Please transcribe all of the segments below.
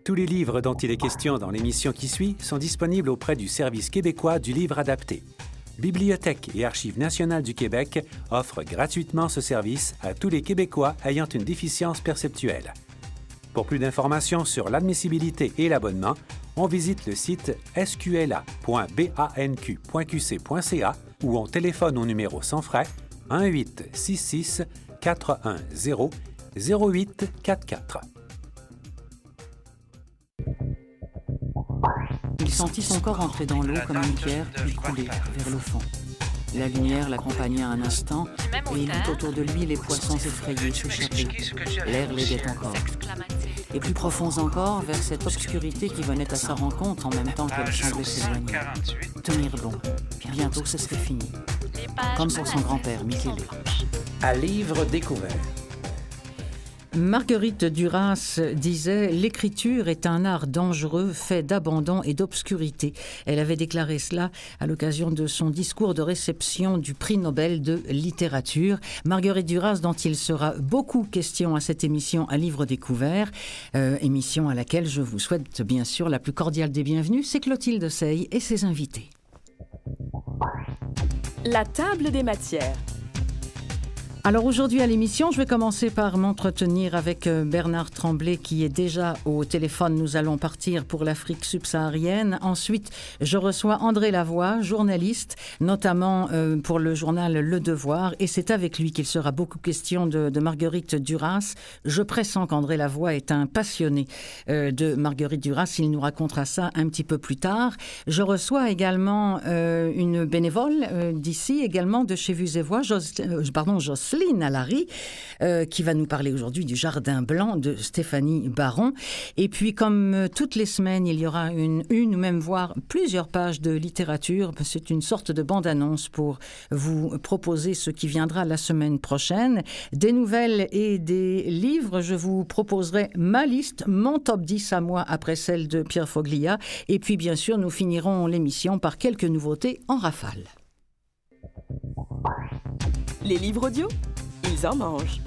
Tous les livres dont il est question dans l'émission qui suit sont disponibles auprès du Service québécois du livre adapté. Bibliothèque et Archives nationales du Québec offrent gratuitement ce service à tous les Québécois ayant une déficience perceptuelle. Pour plus d'informations sur l'admissibilité et l'abonnement, on visite le site sqla.banq.qc.ca ou on téléphone au numéro sans frais 1-866-410-0844. Il sentit son corps entrer dans l'eau comme une pierre, puis couler vers le fond. La lumière l'accompagna un instant, et il vit autour de lui les poissons effrayés s'échapper. L'air l'aidait encore. Et plus profonds encore, vers cette obscurité qui venait à sa rencontre en même temps qu'elle semblait s'éloigner. Tenir bon. Bientôt, ce serait fini. Comme pour son grand-père, Michele. À livre découvert. Marguerite Duras disait « L'écriture est un art dangereux, fait d'abandon et d'obscurité ». Elle avait déclaré cela à l'occasion de son discours de réception du prix Nobel de littérature. Marguerite Duras, dont il sera beaucoup question à cette émission à livre découvert, émission à laquelle je vous souhaite bien sûr la plus cordiale des bienvenues, c'est Clotilde Sey et ses invités. La table des matières. Alors aujourd'hui à l'émission, je vais commencer par m'entretenir avec Bernard Tremblay qui est déjà au téléphone. Nous allons partir pour l'Afrique subsaharienne. Ensuite, je reçois André Lavoie, journaliste, notamment pour le journal Le Devoir. Et c'est avec lui qu'il sera beaucoup question de Marguerite Duras. Je pressens qu'André Lavoie est un passionné de Marguerite Duras. Il nous racontera ça un petit peu plus tard. Je reçois également une bénévole d'ici, également de chez Vues et Voix, Jocelyne Allary, qui va nous parler aujourd'hui du Jardin blanc de Stéphanie Baron. Et puis, comme toutes les semaines, il y aura une ou même voire plusieurs pages de littérature. C'est une sorte de bande-annonce pour vous proposer ce qui viendra la semaine prochaine. Des nouvelles et des livres. Je vous proposerai ma liste, mon top 10 à moi après celle de Pierre Foglia. Et puis, bien sûr, nous finirons l'émission par quelques nouveautés en rafale. Les livres audio, ils en mangent.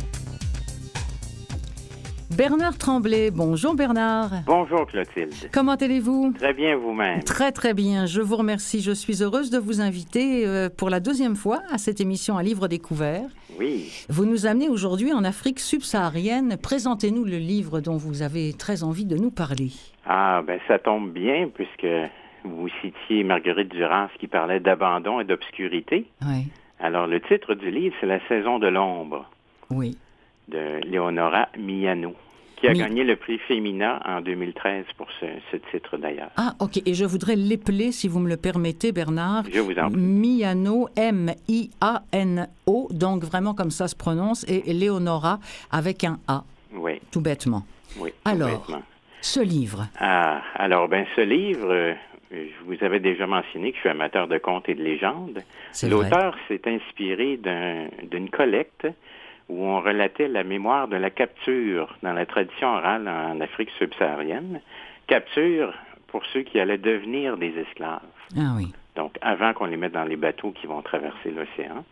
Bernard Tremblay, bonjour Bernard. Bonjour Clotilde. Comment allez-vous? Très bien vous-même. Très très bien, je vous remercie. Je suis heureuse de vous inviter pour la deuxième fois à cette émission à livre découvert. Oui. Vous nous amenez aujourd'hui en Afrique subsaharienne. Présentez-nous le livre dont vous avez très envie de nous parler. Ah, ben ça tombe bien puisque vous citiez Marguerite Duras qui parlait d'abandon et d'obscurité. Oui. Alors, le titre du livre, c'est La saison de l'ombre. Oui. De Leonora Miano, qui a gagné le prix Femina en 2013 pour ce titre d'ailleurs. Ah, OK. Et je voudrais l'épeler, si vous me le permettez, Bernard. Je vous en prie. Miano, M-I-A-N-O, donc vraiment comme ça se prononce, et Leonora avec un A. Oui. Tout bêtement. Oui. Alors, bêtement. Ce livre. Ah, alors, ce livre... je vous avais déjà mentionné que je suis amateur de contes et de légendes. L'auteur s'est inspiré d'une collecte où on relatait la mémoire de la capture dans la tradition orale en Afrique subsaharienne. Capture pour ceux qui allaient devenir des esclaves. Ah oui. Donc, avant qu'on les mette dans les bateaux qui vont traverser l'océan.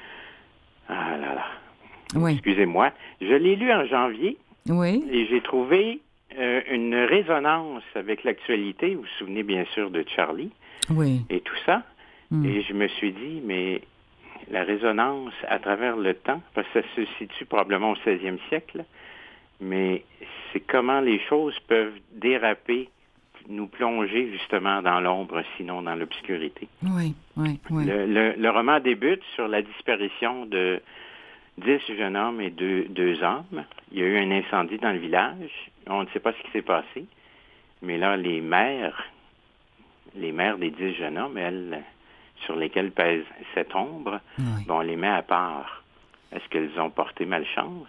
Ah là là. Oui. Excusez-moi. Je l'ai lu en janvier. Oui. Et j'ai trouvé... une résonance avec l'actualité. Vous vous souvenez bien sûr de Charlie et tout ça. Et je me suis dit, mais la résonance à travers le temps, parce que ça se situe probablement au 16e siècle, mais c'est comment les choses peuvent déraper, nous plonger justement dans l'ombre, sinon dans l'obscurité. Oui. Le roman débute sur la disparition de 10 jeunes hommes et deux hommes. Il y a eu un incendie dans le village. On ne sait pas ce qui s'est passé. Mais là, les mères des 10 jeunes hommes, elles, sur lesquelles pèse cette ombre, on les met à part. Est-ce qu'elles ont porté malchance?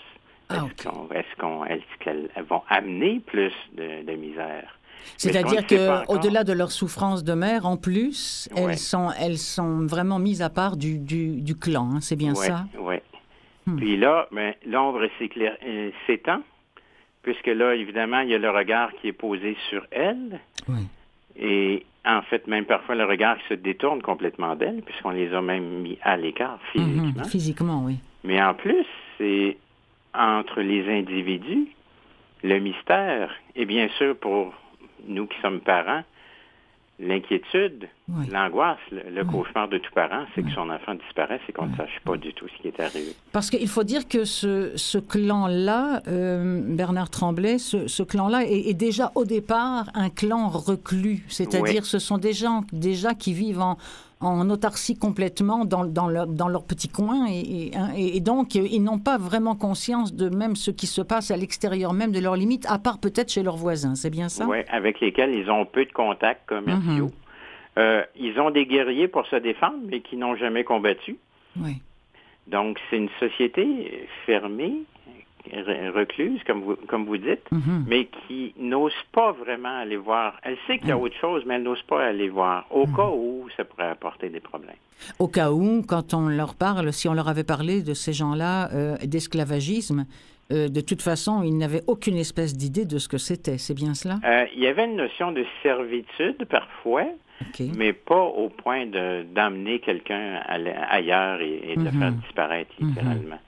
Est-ce qu'elles vont amener plus de misère? C'est-à-dire qu'au-delà de leur souffrance de mère, en plus, elles sont vraiment mises à part du clan. Hein, c'est bien ça? Oui. Puis là, l'ombre s'étend, puisque là, évidemment, il y a le regard qui est posé sur elle. Oui. Et en fait, même parfois, le regard se détourne complètement d'elle, puisqu'on les a même mis à l'écart physiquement. Physiquement, oui. Mais en plus, c'est entre les individus, Le mystère, et bien sûr pour nous qui sommes parents, l'inquiétude, l'angoisse, le cauchemar de tout parent, c'est que son enfant disparaisse et qu'on ne sache pas du tout ce qui est arrivé. Parce qu'il faut dire que ce clan-là, Bernard Tremblay, ce clan-là est déjà au départ un clan reclus. C'est-à-dire ce sont des gens déjà qui vivent en autarcie complètement dans leur petit coin et donc ils n'ont pas vraiment conscience de même ce qui se passe à l'extérieur même de leurs limites, à part peut-être chez leurs voisins, c'est bien ça? Oui, avec lesquels ils ont peu de contacts commerciaux. Ils ont des guerriers pour se défendre, mais qui n'ont jamais combattu. Oui. Donc c'est une société fermée, recluse, comme vous dites, mais qui n'ose pas vraiment aller voir. Elle sait qu'il y a autre chose, mais elle n'ose pas aller voir, au cas où ça pourrait apporter des problèmes. Au cas où, quand on leur parle, si on leur avait parlé de ces gens-là, d'esclavagisme, de toute façon, ils n'avaient aucune espèce d'idée de ce que c'était. C'est bien cela? Il y avait une notion de servitude parfois, mais pas au point d'emmener quelqu'un ailleurs et de le faire disparaître littéralement.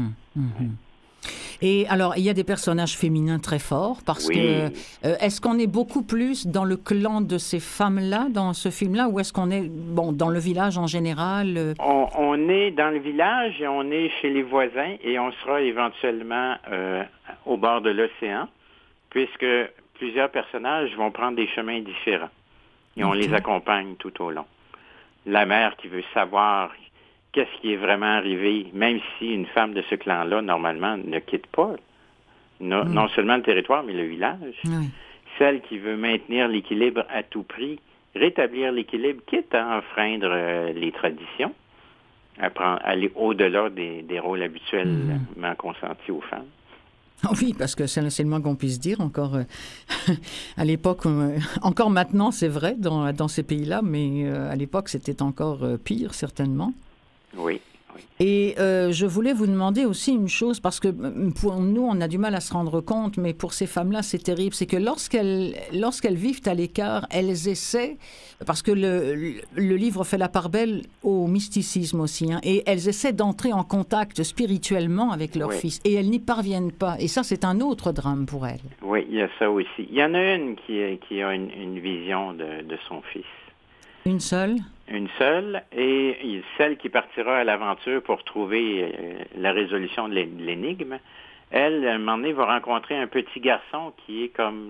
Et alors, il y a des personnages féminins très forts parce que est-ce qu'on est beaucoup plus dans le clan de ces femmes-là dans ce film-là ou est-ce qu'on est dans le village en général? On est dans le village et on est chez les voisins et on sera éventuellement au bord de l'océan puisque plusieurs personnages vont prendre des chemins différents et on les accompagne tout au long. La mère qui veut savoir qu'est-ce qui est vraiment arrivé, même si une femme de ce clan-là, normalement, ne quitte pas non seulement le territoire, mais le village. Oui. Celle qui veut maintenir l'équilibre à tout prix, rétablir l'équilibre, quitte à enfreindre les traditions, aller au-delà des rôles habituellement consentis aux femmes. Oui, parce que c'est le moins qu'on puisse dire, encore à l'époque, encore maintenant, c'est vrai, dans ces pays-là, mais à l'époque, c'était encore pire, certainement. Oui. Et je voulais vous demander aussi une chose, parce que pour nous, on a du mal à se rendre compte, mais pour ces femmes-là, c'est terrible, c'est que lorsqu'elles vivent à l'écart, elles essaient, parce que le livre fait la part belle au mysticisme aussi, et elles essaient d'entrer en contact spirituellement avec leur fils, et elles n'y parviennent pas. Et ça, c'est un autre drame pour elles. Oui, il y a ça aussi. Il y en a une qui a une vision de son fils. Une seule? Une seule, et celle qui partira à l'aventure pour trouver la résolution de l'énigme, elle, à un moment donné, va rencontrer un petit garçon qui est comme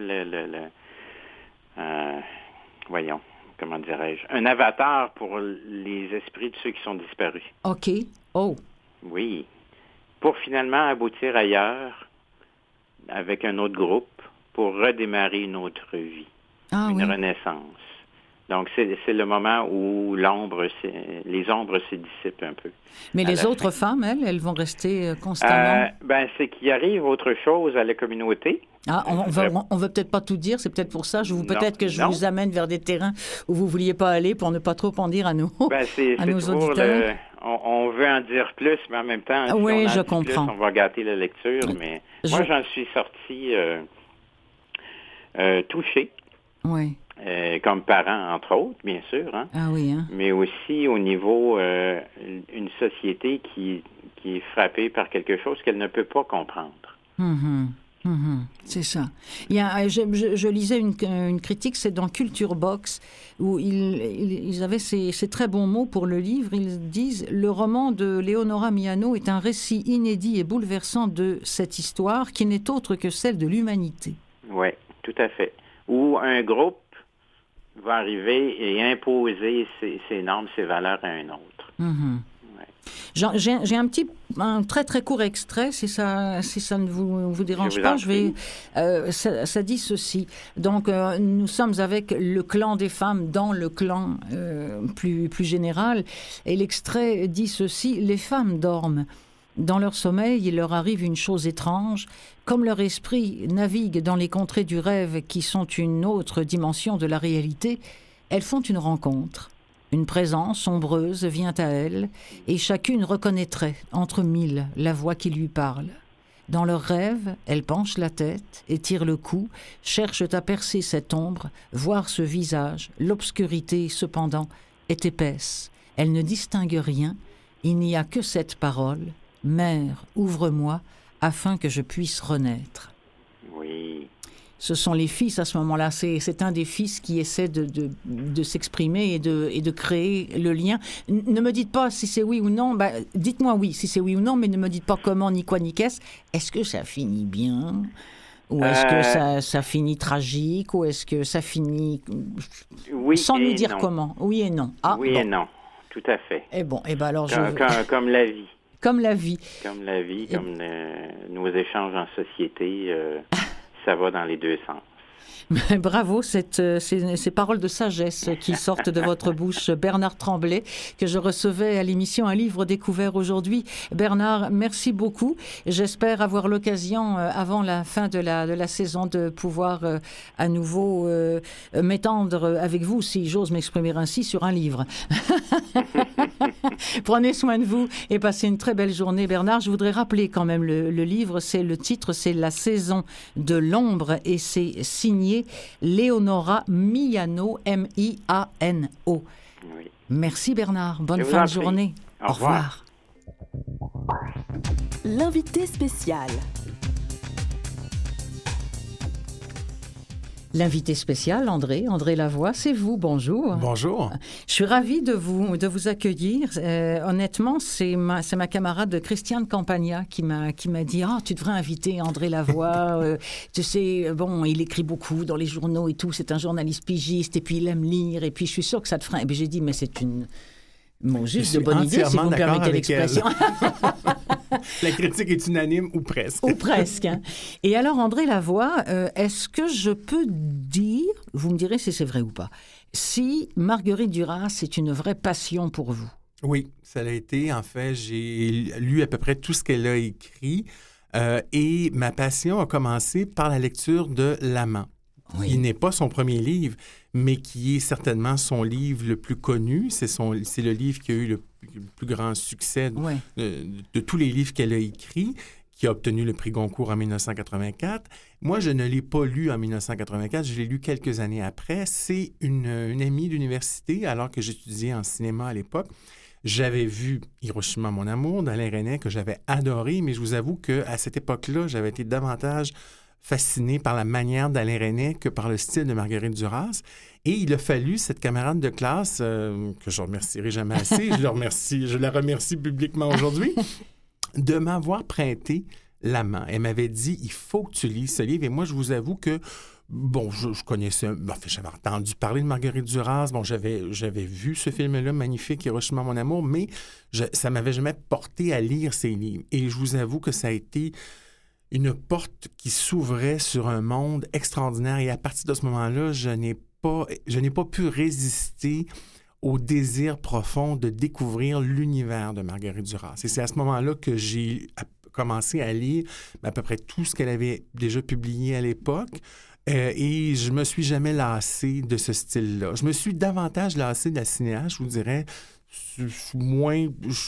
voyons, comment dirais-je, un avatar pour les esprits de ceux qui sont disparus. OK. Oh. Oui. Pour finalement aboutir ailleurs, avec un autre groupe, pour redémarrer une autre vie, une renaissance. Donc, c'est le moment où les ombres se dissipent un peu. Mais les autres femmes, elles vont rester constamment? C'est qu'il arrive autre chose à la communauté. Ah, on veut peut-être pas tout dire, c'est peut-être pour ça. Peut-être que je vous amène vers des terrains où vous vouliez pas aller pour ne pas trop en dire à nos auditeurs. On veut en dire plus, mais en même temps, si oui, on je en dit comprends. plus, on va gâter la lecture. Mais moi, j'en suis sorti touché. Oui. Comme parent, entre autres, bien sûr. Ah oui, Mais aussi au niveau une société qui est frappée par quelque chose qu'elle ne peut pas comprendre. C'est ça. Je lisais une critique, c'est dans Culture Box, où ils avaient ces très bons mots pour le livre. Ils disent « Le roman de Leonora Miano est un récit inédit et bouleversant de cette histoire qui n'est autre que celle de l'humanité. » Oui, tout à fait. Où un groupe va arriver et imposer ses normes, ses valeurs à un autre. J'ai un très très court extrait, si ça ne vous dérange pas. Ça dit ceci. Donc, nous sommes avec le clan des femmes dans le clan plus général, et l'extrait dit ceci: les femmes dorment. Dans leur sommeil, il leur arrive une chose étrange. Comme leur esprit navigue dans les contrées du rêve qui sont une autre dimension de la réalité, elles font une rencontre. Une présence ombreuse vient à elles, et chacune reconnaîtrait, entre mille, la voix qui lui parle. Dans leurs rêves, elles penchent la tête, étirent le cou, cherchent à percer cette ombre, voir ce visage. L'obscurité, cependant, est épaisse. Elles ne distinguent rien. Il n'y a que cette parole: « Mère, ouvre-moi, afin que je puisse renaître. » Oui. Ce sont les fils à ce moment-là. C'est un des fils qui essaie de s'exprimer et de créer le lien. Ne me dites pas si c'est oui ou non. Dites-moi oui si c'est oui ou non, mais ne me dites pas comment, ni quoi, ni qu'est-ce. Est-ce que ça finit bien? Ou est-ce que ça finit tragique? Ou est-ce que ça finit sans nous dire comment? Oui et non. Oui et non, tout à fait. Alors comme la vie. Comme la vie. Comme la vie, comme nos échanges en société, ça va dans les deux sens. Bravo, ces paroles de sagesse qui sortent de votre bouche, Bernard Tremblay, que je recevais à l'émission Un livre découvert aujourd'hui. Bernard, merci beaucoup. J'espère avoir l'occasion, avant la fin de la saison, de pouvoir à nouveau m'étendre avec vous, si j'ose m'exprimer ainsi, sur un livre. Prenez soin de vous et passez une très belle journée, Bernard. Je voudrais rappeler quand même le livre, le titre, c'est La saison de l'ombre et c'est signé Léonora Miano, M-I-A-N-O. Oui. Merci Bernard, bonne fin de journée. Au revoir. L'invité spécial. L'invité spécial, André Lavoie, c'est vous, bonjour. Bonjour. Je suis ravie de vous accueillir. Honnêtement, c'est ma camarade Christiane Campagna qui m'a dit « tu devrais inviter André Lavoie. Tu sais, il écrit beaucoup dans les journaux et tout, c'est un journaliste pigiste, et puis il aime lire, et puis je suis sûre que ça te ferait... » Et puis j'ai dit « mais c'est une... » juste de bonne idée, si vous me permettez l'expression. La critique est unanime, ou presque. Ou presque. Hein. Et alors, André Lavoie, est-ce que je peux dire, vous me direz si c'est vrai ou pas, si Marguerite Duras c'est une vraie passion pour vous? Oui, ça l'a été. En fait, j'ai lu à peu près tout ce qu'elle a écrit et ma passion a commencé par la lecture de L'Amant. Oui. Qui n'est pas son premier livre, mais qui est certainement son livre le plus connu. C'est le livre qui a eu le plus grand succès de tous les livres qu'elle a écrits, qui a obtenu le prix Goncourt en 1984. Moi, je ne l'ai pas lu en 1984, je l'ai lu quelques années après. C'est une amie d'université, alors que j'étudiais en cinéma à l'époque. J'avais vu Hiroshima, mon amour, d'Alain Resnais, que j'avais adoré, mais je vous avoue qu'à cette époque-là, j'avais été davantage fasciné par la manière d'Alain Resnais que par le style de Marguerite Duras. Et il a fallu cette camarade de classe, que je ne remercierai jamais assez, je la remercie publiquement aujourd'hui, de m'avoir prêté L'Amant. Elle m'avait dit, il faut que tu lises ce livre. Et moi, je vous avoue que, je connaissais, j'avais entendu parler de Marguerite Duras, j'avais vu ce film-là, magnifique, Hiroshima, mon amour, mais ça ne m'avait jamais porté à lire ces livres. Et je vous avoue que ça a été une porte qui s'ouvrait sur un monde extraordinaire. Et à partir de ce moment-là, je n'ai pas pu résister au désir profond de découvrir l'univers de Marguerite Duras. Et c'est à ce moment-là que j'ai commencé à lire à peu près tout ce qu'elle avait déjà publié à l'époque. Et je ne me suis jamais lassé de ce style-là. Je me suis davantage lassé de la cinéaste, je vous dirais. Je suis moins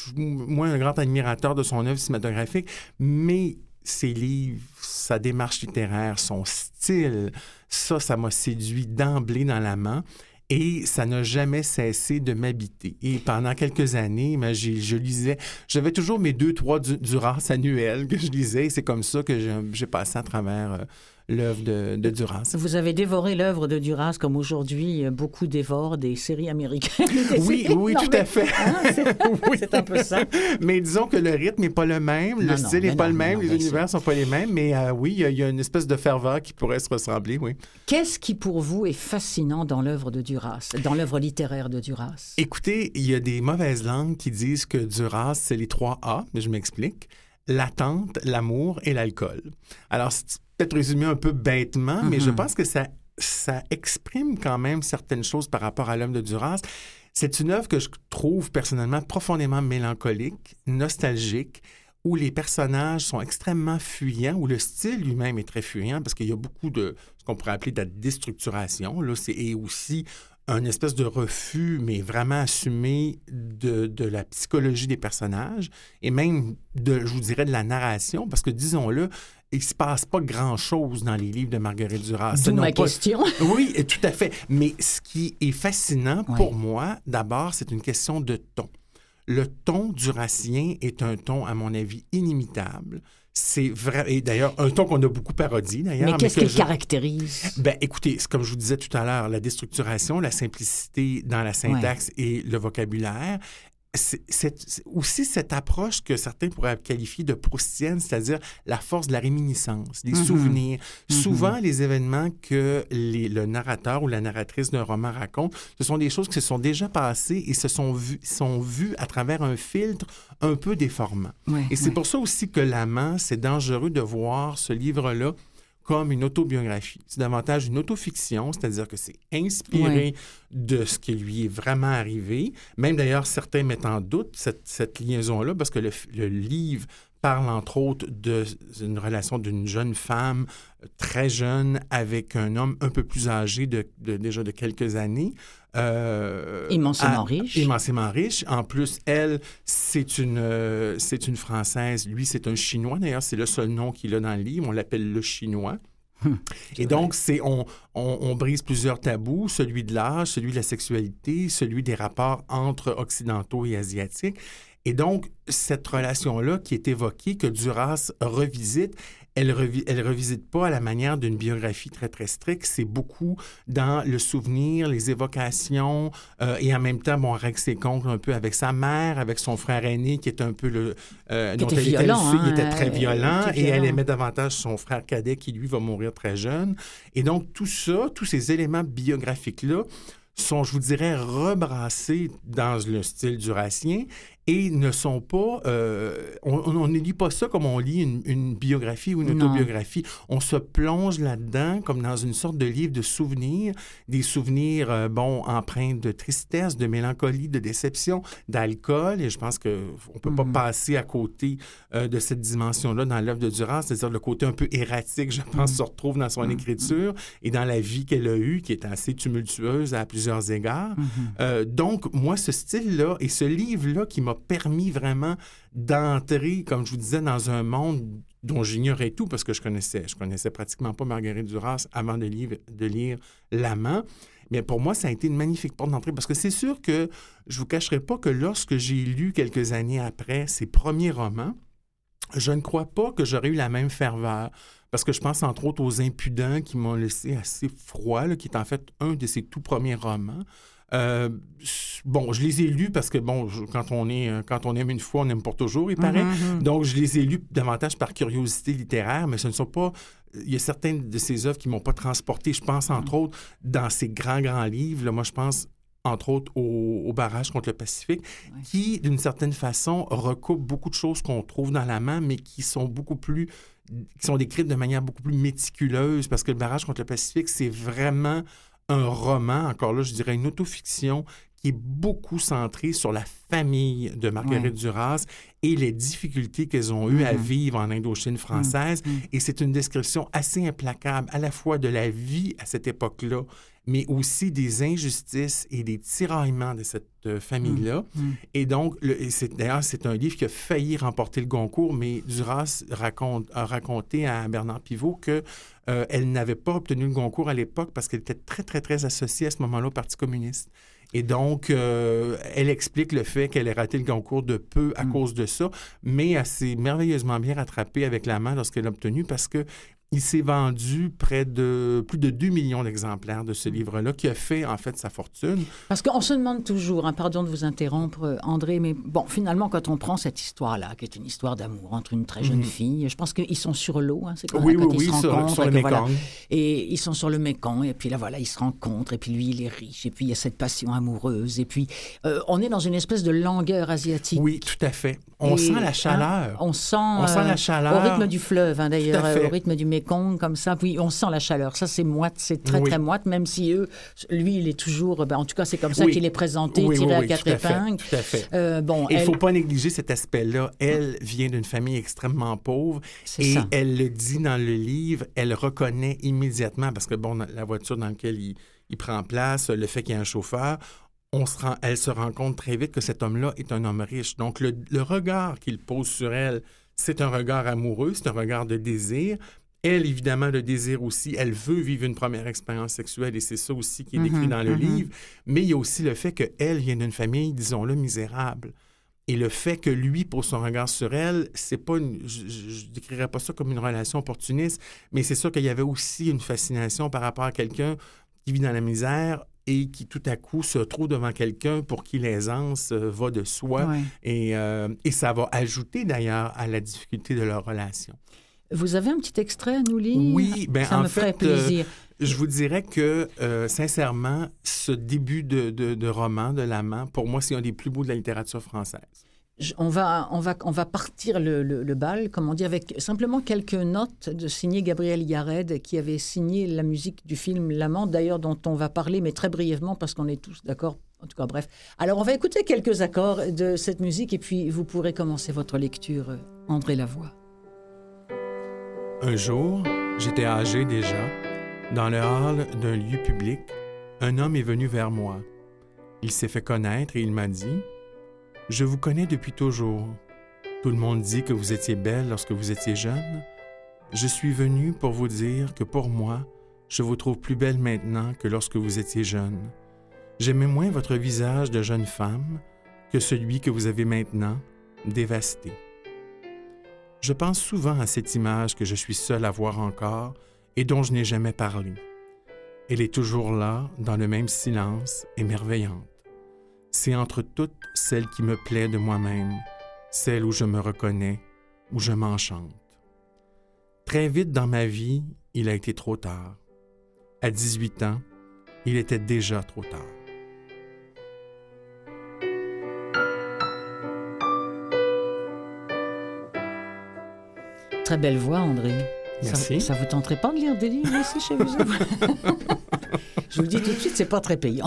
un grand admirateur de son œuvre cinématographique, mais ses livres, sa démarche littéraire, son style, ça m'a séduit d'emblée dans L'Amant et ça n'a jamais cessé de m'habiter. Et pendant quelques années, je lisais, j'avais toujours mes 2-3 Duras annuels que je lisais et c'est comme ça que j'ai passé à travers l'œuvre de Duras. Vous avez dévoré l'œuvre de Duras comme aujourd'hui beaucoup dévorent des séries américaines. Oui, tout à fait. C'est un peu ça. Mais disons que le rythme n'est pas le même, le style n'est pas le même, les univers ne sont pas les mêmes, mais oui, il y a une espèce de ferveur qui pourrait se ressembler, oui. Qu'est-ce qui, pour vous, est fascinant dans l'œuvre de Duras, dans l'œuvre littéraire de Duras? Écoutez, il y a des mauvaises langues qui disent que Duras, c'est les 3 A, mais je m'explique. L'attente, l'amour et l'alcool. Alors, c'est peut-être résumé un peu bêtement, mais je pense que ça exprime quand même certaines choses par rapport à l'œuvre de Duras. C'est une œuvre que je trouve personnellement profondément mélancolique, nostalgique, où les personnages sont extrêmement fuyants, où le style lui-même est très fuyant, parce qu'il y a beaucoup de ce qu'on pourrait appeler de la déstructuration. Là, et aussi un espèce de refus, mais vraiment assumé de la psychologie des personnages et même, je vous dirais, de la narration, parce que, disons-le, il ne se passe pas grand-chose dans les livres de Marguerite Duras. D'où ma question. Oui, tout à fait. Mais ce qui est fascinant pour moi, d'abord, c'est une question de ton. le ton durassien est un ton, à mon avis, inimitable. C'est vrai, et d'ailleurs, un ton qu'on a beaucoup parodié, d'ailleurs. Mais qu'est-ce qui le caractérise? Ben, écoutez, c'est comme je vous disais tout à l'heure, la déstructuration, la simplicité dans la syntaxe et le vocabulaire. C'est aussi cette approche que certains pourraient qualifier de proustienne, c'est-à-dire la force de la réminiscence, des souvenirs. Souvent, les événements que le narrateur ou la narratrice d'un roman raconte, ce sont des choses qui se sont déjà passées et sont vues à travers un filtre un peu déformant. Et c'est pour ça aussi que l'amant, c'est dangereux de voir ce livre-là comme une autobiographie. C'est davantage une autofiction, c'est-à-dire que c'est inspiré de ce qui lui est vraiment arrivé. Même d'ailleurs, certains mettent en doute cette liaison-là parce que le livre parle entre autres d'une relation d'une jeune femme très jeune avec un homme un peu plus âgé déjà de quelques années. Immensément riche. Immensément riche. En plus, elle, c'est une Française. Lui, c'est un Chinois. D'ailleurs, c'est le seul nom qu'il a dans le livre. On l'appelle le Chinois. Et donc, on brise plusieurs tabous, celui de l'âge, celui de la sexualité, celui des rapports entre occidentaux et asiatiques. Et donc, cette relation-là qui est évoquée, que Duras revisite, elle revisite pas à la manière d'une biographie très, très stricte. C'est beaucoup dans le souvenir, les évocations, et en même temps, on règle ses comptes un peu avec sa mère, avec son frère aîné, qui est un peu il était très violent, et elle aimait davantage son frère cadet, qui, lui, va mourir très jeune. Et donc, tout ça, tous ces éléments biographiques-là, sont, je vous dirais, rebrassés dans le style durassien et ne sont pas... on ne lit pas ça comme on lit une biographie ou une autobiographie. On se plonge là-dedans comme dans une sorte de livre de souvenirs, des souvenirs, empreints de tristesse, de mélancolie, de déception, d'alcool. Et je pense qu'on ne peut pas passer à côté de cette dimension-là dans l'œuvre de Duras, c'est-à-dire le côté un peu erratique, je pense, se retrouve dans son écriture et dans la vie qu'elle a eue, qui est assez tumultueuse à plusieurs égards. Donc, moi, ce style-là et ce livre-là qui m'a permis vraiment d'entrer, comme je vous disais, dans un monde dont j'ignorais tout, parce que je connaissais pratiquement pas Marguerite Duras avant de lire L'Amant. Mais pour moi, ça a été une magnifique porte d'entrée, parce que c'est sûr que je vous cacherai pas que lorsque j'ai lu quelques années après ses premiers romans, je ne crois pas que j'aurais eu la même ferveur. Parce que je pense entre autres aux Impudents qui m'ont laissé assez froid, qui est en fait un de ses tout premiers romans. Je les ai lus parce que, quand on aime une fois, on aime pour toujours, il paraît. Donc, je les ai lus davantage par curiosité littéraire, mais ce ne sont pas... Il y a certaines de ces œuvres qui ne m'ont pas transporté. Je pense, entre autres, dans ces grands livres, là, moi, je pense, entre autres, au Barrage contre le Pacifique, qui, d'une certaine façon, recoupe beaucoup de choses qu'on trouve dans l'Amant, mais qui sont décrites de manière beaucoup plus méticuleuse, parce que le Barrage contre le Pacifique, c'est vraiment un roman, encore là, je dirais une autofiction, qui est beaucoup centrée sur la famille de Marguerite Duras et les difficultés qu'elles ont eues à vivre en Indochine française. Et c'est une description assez implacable, à la fois de la vie à cette époque-là, mais aussi des injustices et des tiraillements de cette famille-là. Et donc, d'ailleurs, c'est un livre qui a failli remporter le Goncourt, mais Duras a raconté à Bernard Pivot qu'elle n'avait pas obtenu le Goncourt à l'époque parce qu'elle était très, très, très associée à ce moment-là au Parti communiste. Et donc, elle explique le fait qu'elle ait raté le Goncourt de peu à cause de ça, mais elle s'est merveilleusement bien rattrapée avec L'Amant lorsqu'elle l'a obtenu parce que il s'est vendu plus de 2 millions d'exemplaires de ce livre-là, qui a fait, en fait, sa fortune. Parce qu'on se demande toujours, pardon de vous interrompre, André, mais finalement, quand on prend cette histoire-là, qui est une histoire d'amour entre une très jeune fille, je pense qu'ils sont sur l'eau, c'est quand ils se rencontrent. Sur le Mékong. Et ils sont sur le Mékong, et puis là, ils se rencontrent, et puis lui, il est riche, et puis il y a cette passion amoureuse, et puis on est dans une espèce de langueur asiatique. Oui, tout à fait. On sent la chaleur. On sent la chaleur. Au rythme du fleuve, d'ailleurs, au rythme du Mékong, comme ça, puis on sent la chaleur. Ça, c'est moite, c'est très, très moite, même si lui, il est toujours... en tout cas, c'est comme ça qu'il est présenté, tiré à quatre épingles. Tout à fait. Il ne faut pas négliger cet aspect-là. Elle vient d'une famille extrêmement pauvre et elle le dit dans le livre, elle reconnaît immédiatement, parce que, la voiture dans laquelle il prend place, le fait qu'il y ait un chauffeur, elle se rend compte très vite que cet homme-là est un homme riche. Donc, le regard qu'il pose sur elle, c'est un regard amoureux, c'est un regard de désir. Elle, évidemment, le désir aussi. Elle veut vivre une première expérience sexuelle et c'est ça aussi qui est décrit dans le livre. Mais il y a aussi le fait qu'elle vient d'une famille, disons-le, misérable. Et le fait que lui pose son regard sur elle, c'est pas je décrirais pas ça comme une relation opportuniste, mais c'est sûr qu'il y avait aussi une fascination par rapport à quelqu'un qui vit dans la misère et qui tout à coup se trouve devant quelqu'un pour qui l'aisance va de soi. Ouais. Et ça va ajouter d'ailleurs à la difficulté de leur relation. Vous avez un petit extrait à nous lire? Oui, bien ça en me ferait fait, plaisir. je vous dirais que, sincèrement, ce début de roman de l'amant, pour moi, c'est un des plus beaux de la littérature française. On va partir le bal, comme on dit, avec simplement quelques notes de signé Gabriel Yared, qui avait signé la musique du film L'Amant, d'ailleurs, dont on va parler, mais très brièvement, parce qu'on est tous d'accord. En tout cas, bref. Alors, on va écouter quelques accords de cette musique, et puis vous pourrez commencer votre lecture, André Lavoie. Un jour, j'étais âgé déjà. Dans le hall d'un lieu public, un homme est venu vers moi. Il s'est fait connaître et il m'a dit « Je vous connais depuis toujours. Tout le monde dit que vous étiez belle lorsque vous étiez jeune. Je suis venu pour vous dire que pour moi, je vous trouve plus belle maintenant que lorsque vous étiez jeune. J'aimais moins votre visage de jeune femme que celui que vous avez maintenant, dévasté. Je pense souvent à cette image que je suis seul à voir encore et dont je n'ai jamais parlé. Elle est toujours là, dans le même silence, émerveillante. C'est entre toutes celle qui me plaît de moi-même, celle où je me reconnais, où je m'enchante. Très vite dans ma vie, il a été trop tard. À 18 ans, il était déjà trop tard. Très belle voix, André. Merci. Ça vous tenterait pas de lire des livres ici chez vous? Je vous le dis tout de suite, c'est pas très payant.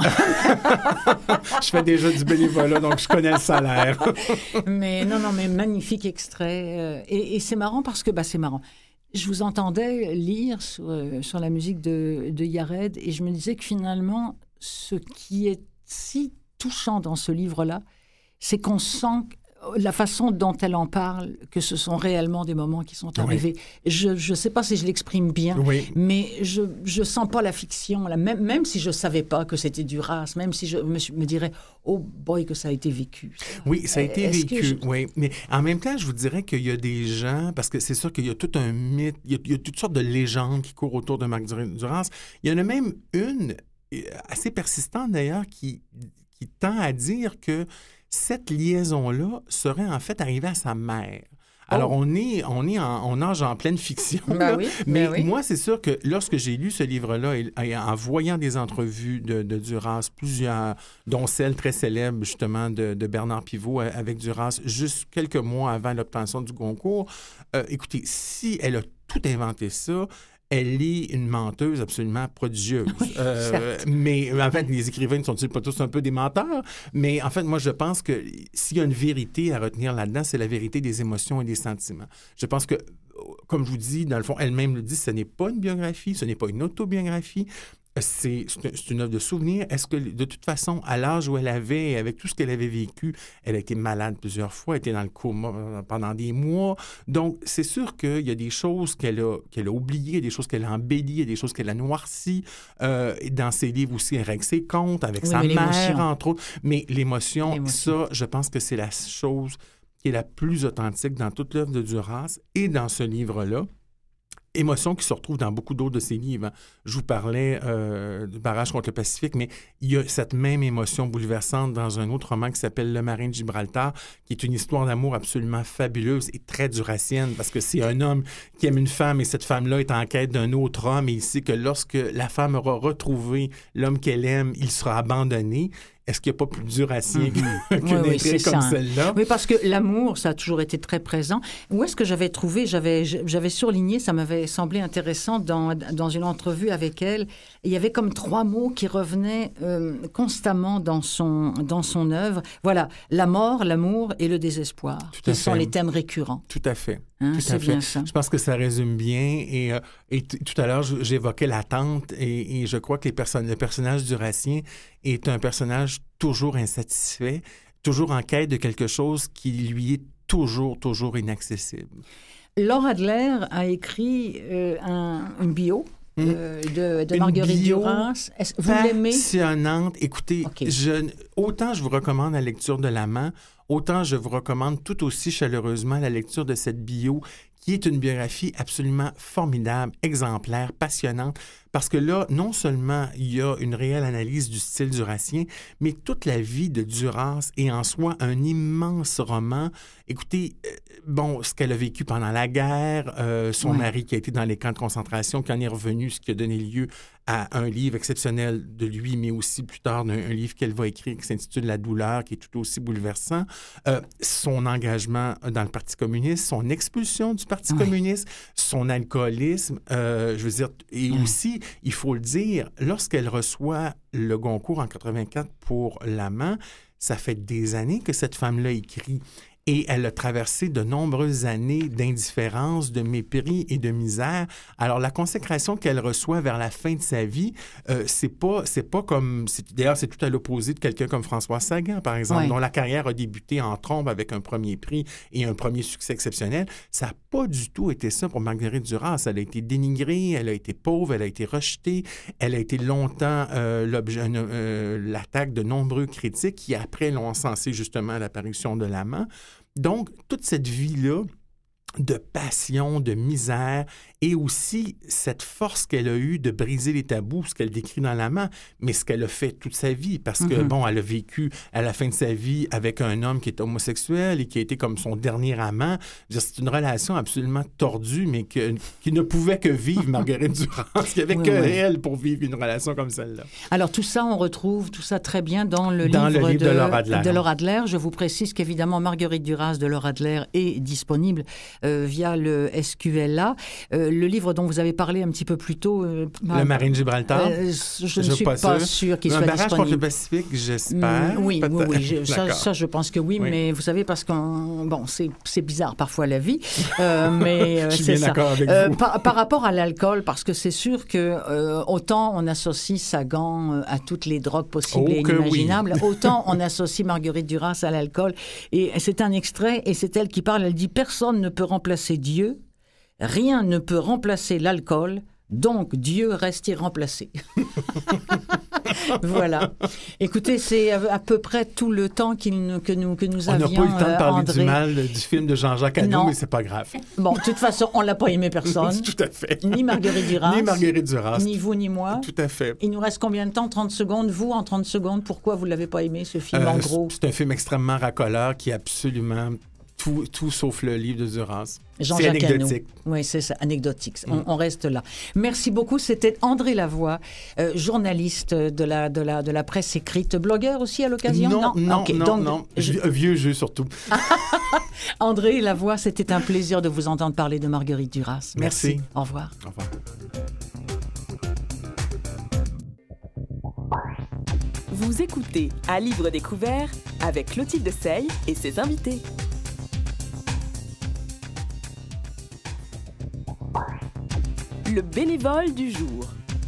Je fais déjà du bénévolat, donc je connais le salaire. Mais magnifique extrait. Et c'est marrant parce que, c'est marrant. Je vous entendais lire sur la musique de Yared et je me disais que finalement, ce qui est si touchant dans ce livre-là, c'est qu'on sent la façon dont elle en parle, que ce sont réellement des moments qui sont arrivés. Oui. Je ne sais pas si je l'exprime bien, mais je ne sens pas la fiction. Là. Même si je ne savais pas que c'était Duras, même si je me dirais, oh boy, que ça a été vécu. Oui, ça a été vécu, oui. Mais en même temps, je vous dirais qu'il y a des gens, parce que c'est sûr qu'il y a tout un mythe, il y a toutes sortes de légendes qui courent autour de Marc Duras. Il y en a même une, assez persistante d'ailleurs, qui tend à dire que cette liaison-là serait en fait arrivée à sa mère. Alors, on nage en pleine fiction. Mais moi, c'est sûr que lorsque j'ai lu ce livre-là, en voyant des entrevues de Duras, plusieurs, dont celle très célèbre, justement, de Bernard Pivot avec Duras, juste quelques mois avant l'obtention du Goncourt, écoutez, si elle a tout inventé ça, elle est une menteuse absolument prodigieuse. Mais en fait, les écrivains ne sont-ils pas tous un peu des menteurs? Mais en fait, moi, je pense que s'il y a une vérité à retenir là-dedans, c'est la vérité des émotions et des sentiments. Je pense que, comme je vous dis, dans le fond, elle-même le dit, ce n'est pas une biographie, ce n'est pas une autobiographie. C'est une œuvre de souvenir. Est-ce que, de toute façon, à l'âge où elle avait, avec tout ce qu'elle avait vécu, elle a été malade plusieurs fois, elle était dans le coma pendant des mois. Donc, c'est sûr qu'il y a des choses qu'elle a oubliées, des choses qu'elle a embellies, des choses qu'elle a noircies. Dans ses livres aussi, elle règle ses comptes avec sa mère, entre autres. Mais l'émotion, ça, je pense que c'est la chose qui est la plus authentique dans toute l'œuvre de Duras et dans ce livre-là. Émotion qui se retrouve dans beaucoup d'autres de ses livres. Je vous parlais du barrage contre le Pacifique, mais il y a cette même émotion bouleversante dans un autre roman qui s'appelle Le Marin de Gibraltar, qui est une histoire d'amour absolument fabuleuse et très duracienne, parce que c'est un homme qui aime une femme et cette femme-là est en quête d'un autre homme et il sait que lorsque la femme aura retrouvé l'homme qu'elle aime, il sera abandonné. Est-ce qu'il n'y a pas plus duracieux qu'une intrigue comme celle-là? Oui, parce que l'amour, ça a toujours été très présent. Où est-ce que j'avais trouvé, j'avais surligné, ça m'avait semblé intéressant dans une entrevue avec elle. Il y avait comme 3 mots qui revenaient constamment dans son œuvre. Voilà, la mort, l'amour et le désespoir. Qui sont les thèmes récurrents. Tout à fait. C'est bien ça. Je pense que ça résume bien. Et tout à l'heure, j'évoquais l'attente et je crois que le personnage durassien est un personnage toujours insatisfait, toujours en quête de quelque chose qui lui est toujours inaccessible. Laure Adler a écrit une bio de Marguerite Duras. Vous l'aimez? Passionnante. Écoutez, Okay. Autant je vous recommande la lecture de l'amant, autant je vous recommande tout aussi chaleureusement la lecture de cette bio qui est une biographie absolument formidable, exemplaire, passionnante, parce que là, non seulement il y a une réelle analyse du style durassien, mais toute la vie de Duras est en soi un immense roman. Écoutez, ce qu'elle a vécu pendant la guerre, son mari qui a été dans les camps de concentration, qui en est revenu, ce qui a donné lieu à un livre exceptionnel de lui, mais aussi plus tard un livre qu'elle va écrire qui s'intitule La douleur, qui est tout aussi bouleversant. Son engagement dans le Parti communiste, son expulsion du Parti communiste, son alcoolisme, je veux dire, et aussi, il faut le dire, lorsqu'elle reçoit le Goncourt en 84 pour L'amant, ça fait des années que cette femme-là écrit. Et elle a traversé de nombreuses années d'indifférence, de mépris et de misère. Alors, la consécration qu'elle reçoit vers la fin de sa vie, c'est pas comme... D'ailleurs, c'est tout à l'opposé de quelqu'un comme François Sagan, par exemple, dont la carrière a débuté en trombe avec un premier prix et un premier succès exceptionnel. Ça n'a pas du tout été ça pour Marguerite Duras. Elle a été dénigrée, elle a été pauvre, elle a été rejetée, elle a été longtemps l'attaque de nombreux critiques qui, après, l'ont encensé justement à l'apparition de L'amant. Donc, toute cette vie-là de passion, de misère, et aussi cette force qu'elle a eue de briser les tabous, ce qu'elle décrit dans L'amant, mais ce qu'elle a fait toute sa vie, parce que, elle a vécu à la fin de sa vie avec un homme qui est homosexuel et qui a été comme son dernier amant. C'est une relation absolument tordue, mais qui ne pouvait que vivre Marguerite Duras. Il n'y avait elle pour vivre une relation comme celle-là. Alors, tout ça, on retrouve tout ça très bien dans le livre de Laura Adler. Je vous précise qu'évidemment, Marguerite Duras de Laura Adler est disponible via le SQLA. Le livre dont vous avez parlé un petit peu plus tôt... le Marine Gibraltar? Je ne suis pas sûre qu'il soit disponible. Un barrage contre le Pacifique, j'espère. Oui, ça, je pense que oui, mais vous savez, parce que c'est bizarre parfois la vie, mais je suis bien d'accord avec vous. Par rapport à l'alcool, parce que c'est sûr que autant on associe Sagan à toutes les drogues possibles et inimaginables, autant on associe Marguerite Duras à l'alcool. Et c'est un extrait, et c'est elle qui parle, elle dit « Personne ne peut remplacer Dieu. Rien ne peut remplacer l'alcool, donc Dieu reste irremplacé. » Voilà. Écoutez, c'est à peu près tout le temps que nous avions. On n'a pas eu le temps de parler André. Du mal du film de Jean-Jacques Hano, mais c'est pas grave. Bon, de toute façon, on l'a pas aimé personne. Tout à fait. Ni Marguerite Duras. Ni Marguerite Duras. Ni vous, ni moi. Tout à fait. Il nous reste combien de temps? 30 secondes. Vous, en 30 secondes, pourquoi vous ne l'avez pas aimé, ce film, en gros? C'est un film extrêmement racoleur qui est absolument... Tout sauf le livre de Duras. C'est anecdotique. Oui, c'est ça, anecdotique. On reste là. Merci beaucoup. C'était André Lavoie, journaliste de la presse écrite, blogueur aussi à l'occasion? Non. Vieux jeu surtout. André Lavoie, c'était un plaisir de vous entendre parler de Marguerite Duras. Merci. Au revoir. Au revoir. Vous écoutez À livre découvert avec Clotilde Sey et ses invités. Le bénévole du jour.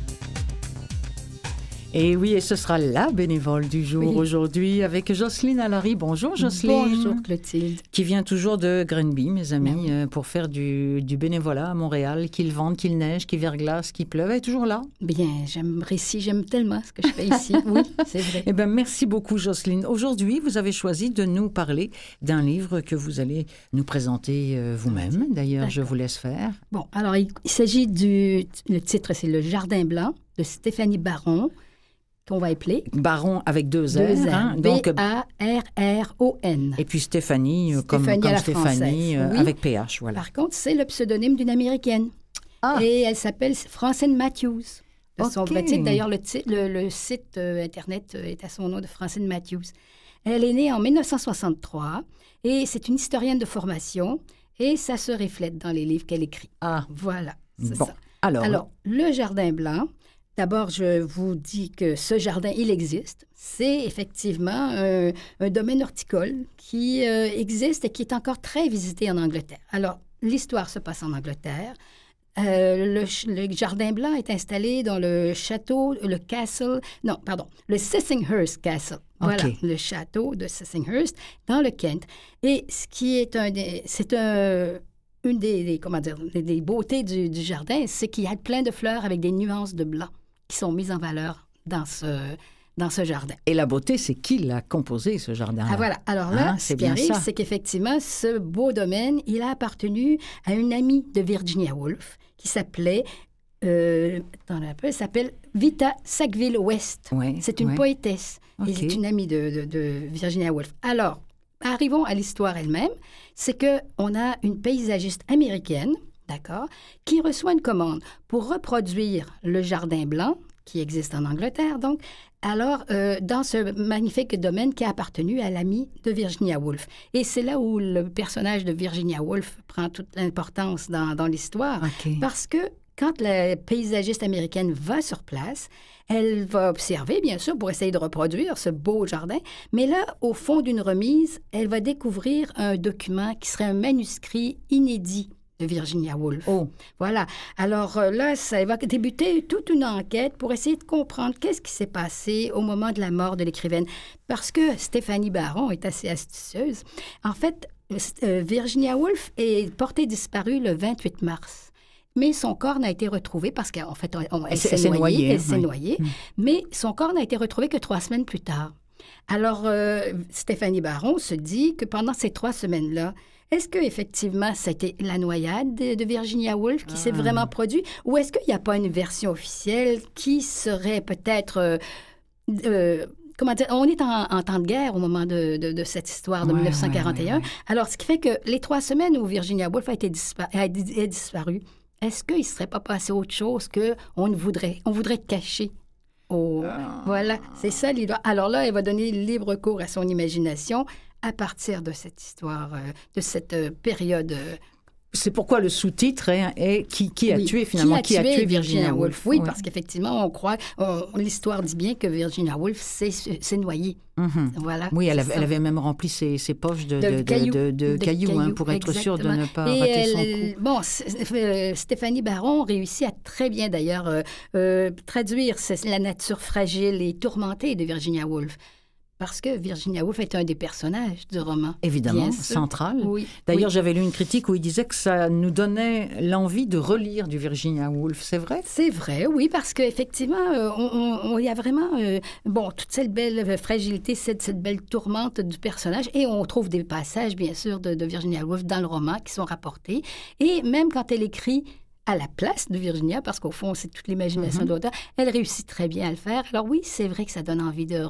Et oui, et ce sera la bénévole du jour aujourd'hui avec Jocelyne Allary. Bonjour Jocelyne. Bonjour Clotilde. Qui vient toujours de Grenby, mes amis, pour faire du bénévolat à Montréal, qu'il vente, qu'il neige, qu'il verglace, qu'il pleuve. Elle est toujours là? Bien, j'aime tellement ce que je fais ici. Oui, c'est vrai. Eh bien, merci beaucoup Jocelyne. Aujourd'hui, vous avez choisi de nous parler d'un livre que vous allez nous présenter vous-même. D'ailleurs, d'accord. Je vous laisse faire. Bon, alors il s'agit le titre, c'est Le Jardin blanc de Stéphanie Baron. Qu'on va appeler. Baron avec deux R. Hein? B-A-R-R-O-N. Et puis Stéphanie, comme Stéphanie, oui. Avec PH, voilà. Par contre, c'est le pseudonyme d'une Américaine. Ah. Et elle s'appelle Francine Matthews. De son vrai titre. D'ailleurs, le site Internet est à son nom de Francine Matthews. Elle est née en 1963 et c'est une historienne de formation et ça se reflète dans les livres qu'elle écrit. Ah. Voilà, c'est bon. ça. Alors, Le Jardin blanc. D'abord, je vous dis que ce jardin, il existe. C'est effectivement un domaine horticole qui existe et qui est encore très visité en Angleterre. Alors, l'histoire se passe en Angleterre. Le Jardin blanc est installé dans le château, le Sissinghurst Castle. Voilà, okay. Le château de Sissinghurst dans le Kent. Et ce qui est une des beautés du jardin, c'est qu'il y a plein de fleurs avec des nuances de blanc qui sont mises en valeur dans ce jardin. Et la beauté, c'est qui l'a composé, ce jardin? Ah voilà. Alors là, ce qui arrive, c'est qu'effectivement, ce beau domaine, il a appartenu à une amie de Virginia Woolf qui s'appelle Vita Sackville-West. Oui, c'est une poétesse. Okay. Et c'est une amie de Virginia Woolf. Alors, arrivons à l'histoire elle-même. C'est qu'on a une paysagiste américaine, d'accord, qui reçoit une commande pour reproduire le jardin blanc qui existe en Angleterre, donc, alors, dans ce magnifique domaine qui a appartenu à l'amie de Virginia Woolf. Et c'est là où le personnage de Virginia Woolf prend toute l'importance dans l'histoire, parce que quand la paysagiste américaine va sur place, elle va observer, bien sûr, pour essayer de reproduire ce beau jardin, mais là, au fond d'une remise, elle va découvrir un document qui serait un manuscrit inédit de Virginia Woolf. Oh. Voilà. Alors là, ça va débuter toute une enquête pour essayer de comprendre qu'est-ce qui s'est passé au moment de la mort de l'écrivaine. Parce que Stéphanie Baron est assez astucieuse. En fait, Virginia Woolf est portée disparue le 28 mars. Mais son corps n'a été retrouvé parce qu'en fait, elle s'est noyée. Mais son corps n'a été retrouvé que 3 semaines plus tard. Alors, Stéphanie Baron se dit que pendant ces 3 semaines-là, est-ce qu'effectivement, c'était la noyade de Virginia Woolf qui s'est vraiment produite? Ou est-ce qu'il n'y a pas une version officielle qui serait peut-être... comment dire? On est en temps de guerre au moment de cette histoire de 1941. Alors, ce qui fait que les 3 semaines où Virginia Woolf a disparu, est-ce qu'il ne serait pas passé autre chose qu'on voudrait cacher? Voilà, c'est ça l'idée. Alors là, elle va donner libre cours à son imagination à partir de cette histoire, de cette période. C'est pourquoi le sous-titre est qui a tué finalement, qui a tué Virginia Woolf. Oui, parce qu'effectivement, on croit, l'histoire dit bien que Virginia Woolf s'est noyée. Mm-hmm. Voilà. Oui, elle avait même rempli ses poches de cailloux pour être sûre de ne pas rater son coup. Bon, Stéphanie Baron réussit à très bien d'ailleurs traduire la nature fragile et tourmentée de Virginia Woolf. Parce que Virginia Woolf est un des personnages du roman. Évidemment, central. Oui, D'ailleurs, j'avais lu une critique où il disait que ça nous donnait l'envie de relire du Virginia Woolf. C'est vrai? C'est vrai, oui, parce qu'effectivement, il y a vraiment toute cette belle fragilité, cette belle tourmente du personnage. Et on trouve des passages, bien sûr, de Virginia Woolf dans le roman qui sont rapportés. Et même quand elle écrit à la place de Virginia, parce qu'au fond, c'est toute l'imagination de l'auteur, elle réussit très bien à le faire. Alors oui, c'est vrai que ça donne envie de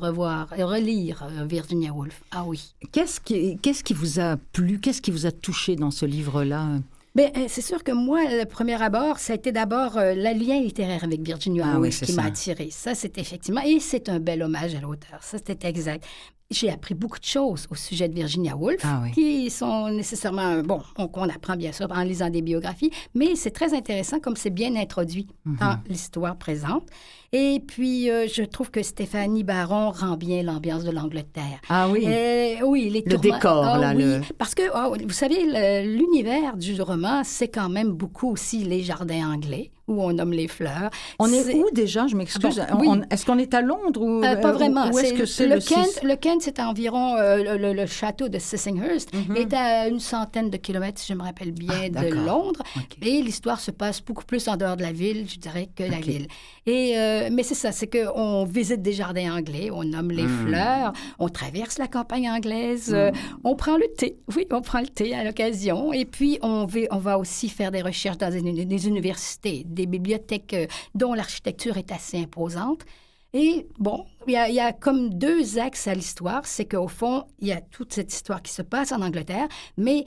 relire Virginia Woolf. Ah oui. Qu'est-ce qui vous a plu? Qu'est-ce qui vous a touché dans ce livre-là? Bien, c'est sûr que moi, le premier abord, ça a été d'abord le lien littéraire avec Virginia Woolf qui m'a attirée. Ça, c'est effectivement... Et c'est un bel hommage à l'auteur. Ça, c'était exact. J'ai appris beaucoup de choses au sujet de Virginia Woolf, qui sont nécessairement, qu'on apprend bien sûr en lisant des biographies, mais c'est très intéressant comme c'est bien introduit dans l'histoire présente. Et puis, je trouve que Stéphanie Baron rend bien l'ambiance de l'Angleterre. Ah oui? Oui, le décor, là. Oui, parce que, vous savez, l'univers du roman, c'est quand même beaucoup aussi les jardins anglais, où on nomme les fleurs. On est où déjà? Je m'excuse. Est-ce qu'on est à Londres ou pas vraiment. Où est-ce que c'est le Kent, c'est environ le château de Sissinghurst, est à 100 kilomètres, si je me rappelle bien, de Londres. Et l'histoire se passe beaucoup plus en dehors de la ville, je dirais, que la ville. Et mais c'est ça, c'est qu'on visite des jardins anglais, on nomme les fleurs, on traverse la campagne anglaise, on prend le thé. Oui, on prend le thé à l'occasion. Et puis, on va aussi faire des recherches dans des universités, des bibliothèques dont l'architecture est assez imposante. Et bon, il y a comme 2 axes à l'histoire. C'est qu'au fond, il y a toute cette histoire qui se passe en Angleterre, mais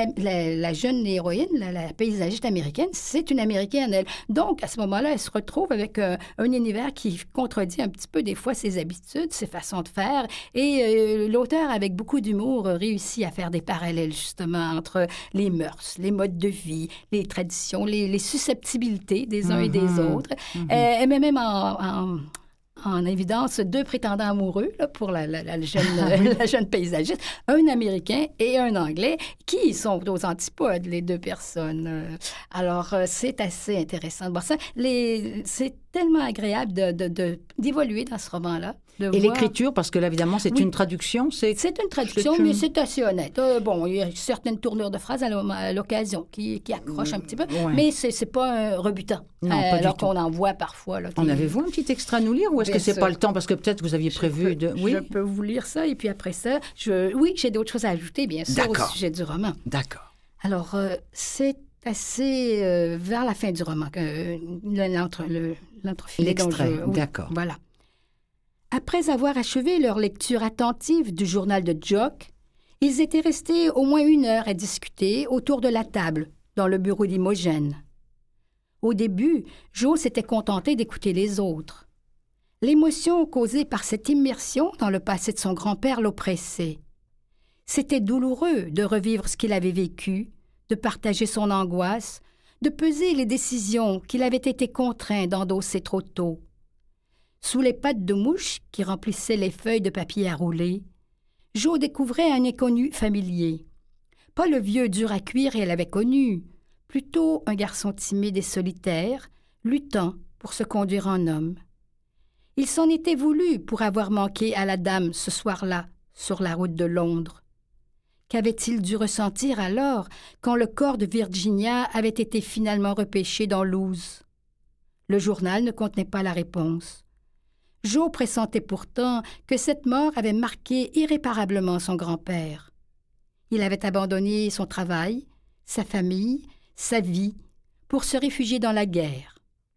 la jeune héroïne, la paysagiste américaine, c'est une Américaine, elle. Donc, à ce moment-là, elle se retrouve avec un univers qui contredit un petit peu des fois ses habitudes, ses façons de faire. Et l'auteur, avec beaucoup d'humour, réussit à faire des parallèles, justement, entre les mœurs, les modes de vie, les traditions, les susceptibilités des uns et des autres. Elle met même en évidence 2 prétendants amoureux là, pour la jeune paysagiste, un Américain et un Anglais, qui sont aux antipodes, les 2 personnes. Alors, c'est assez intéressant de voir ça. C'est tellement agréable d'évoluer dans ce roman-là. Et l'écriture, parce que là, évidemment, c'est une traduction. C'est une traduction, mais c'est assez honnête. Bon, il y a certaines tournures de phrases à l'occasion qui accrochent un petit peu, mais c'est pas rebutant. Non, pas alors du tout. qu'on en voit parfois. Là, En avez-vous un petit extrait à nous lire ou est-ce que c'est pas le temps? Parce que peut-être vous aviez prévu de... Oui, je peux vous lire ça et puis après ça, j'ai d'autres choses à ajouter, bien sûr, au sujet du roman. D'accord. Alors, c'est assez vers la fin du roman, l'entrefilé. L'extrait, d'accord. Voilà. Après avoir achevé leur lecture attentive du journal de Jock, ils étaient restés au moins 1 heure à discuter autour de la table, dans le bureau d'Imogène. Au début, Joe s'était contenté d'écouter les autres. L'émotion causée par cette immersion dans le passé de son grand-père l'oppressait. C'était douloureux de revivre ce qu'il avait vécu, de partager son angoisse, de peser les décisions qu'il avait été contraint d'endosser trop tôt. Sous les pattes de mouche qui remplissaient les feuilles de papier à rouler, Joe découvrait un inconnu familier. Pas le vieux dur à cuire qu'elle avait connu, plutôt un garçon timide et solitaire, luttant pour se conduire en homme. Il s'en était voulu pour avoir manqué à la dame ce soir-là, sur la route de Londres. Qu'avait-il dû ressentir alors quand le corps de Virginia avait été finalement repêché dans l'Ouse? Le journal ne contenait pas la réponse. Joe pressentait pourtant que cette mort avait marqué irréparablement son grand-père. Il avait abandonné son travail, sa famille, sa vie, pour se réfugier dans la guerre.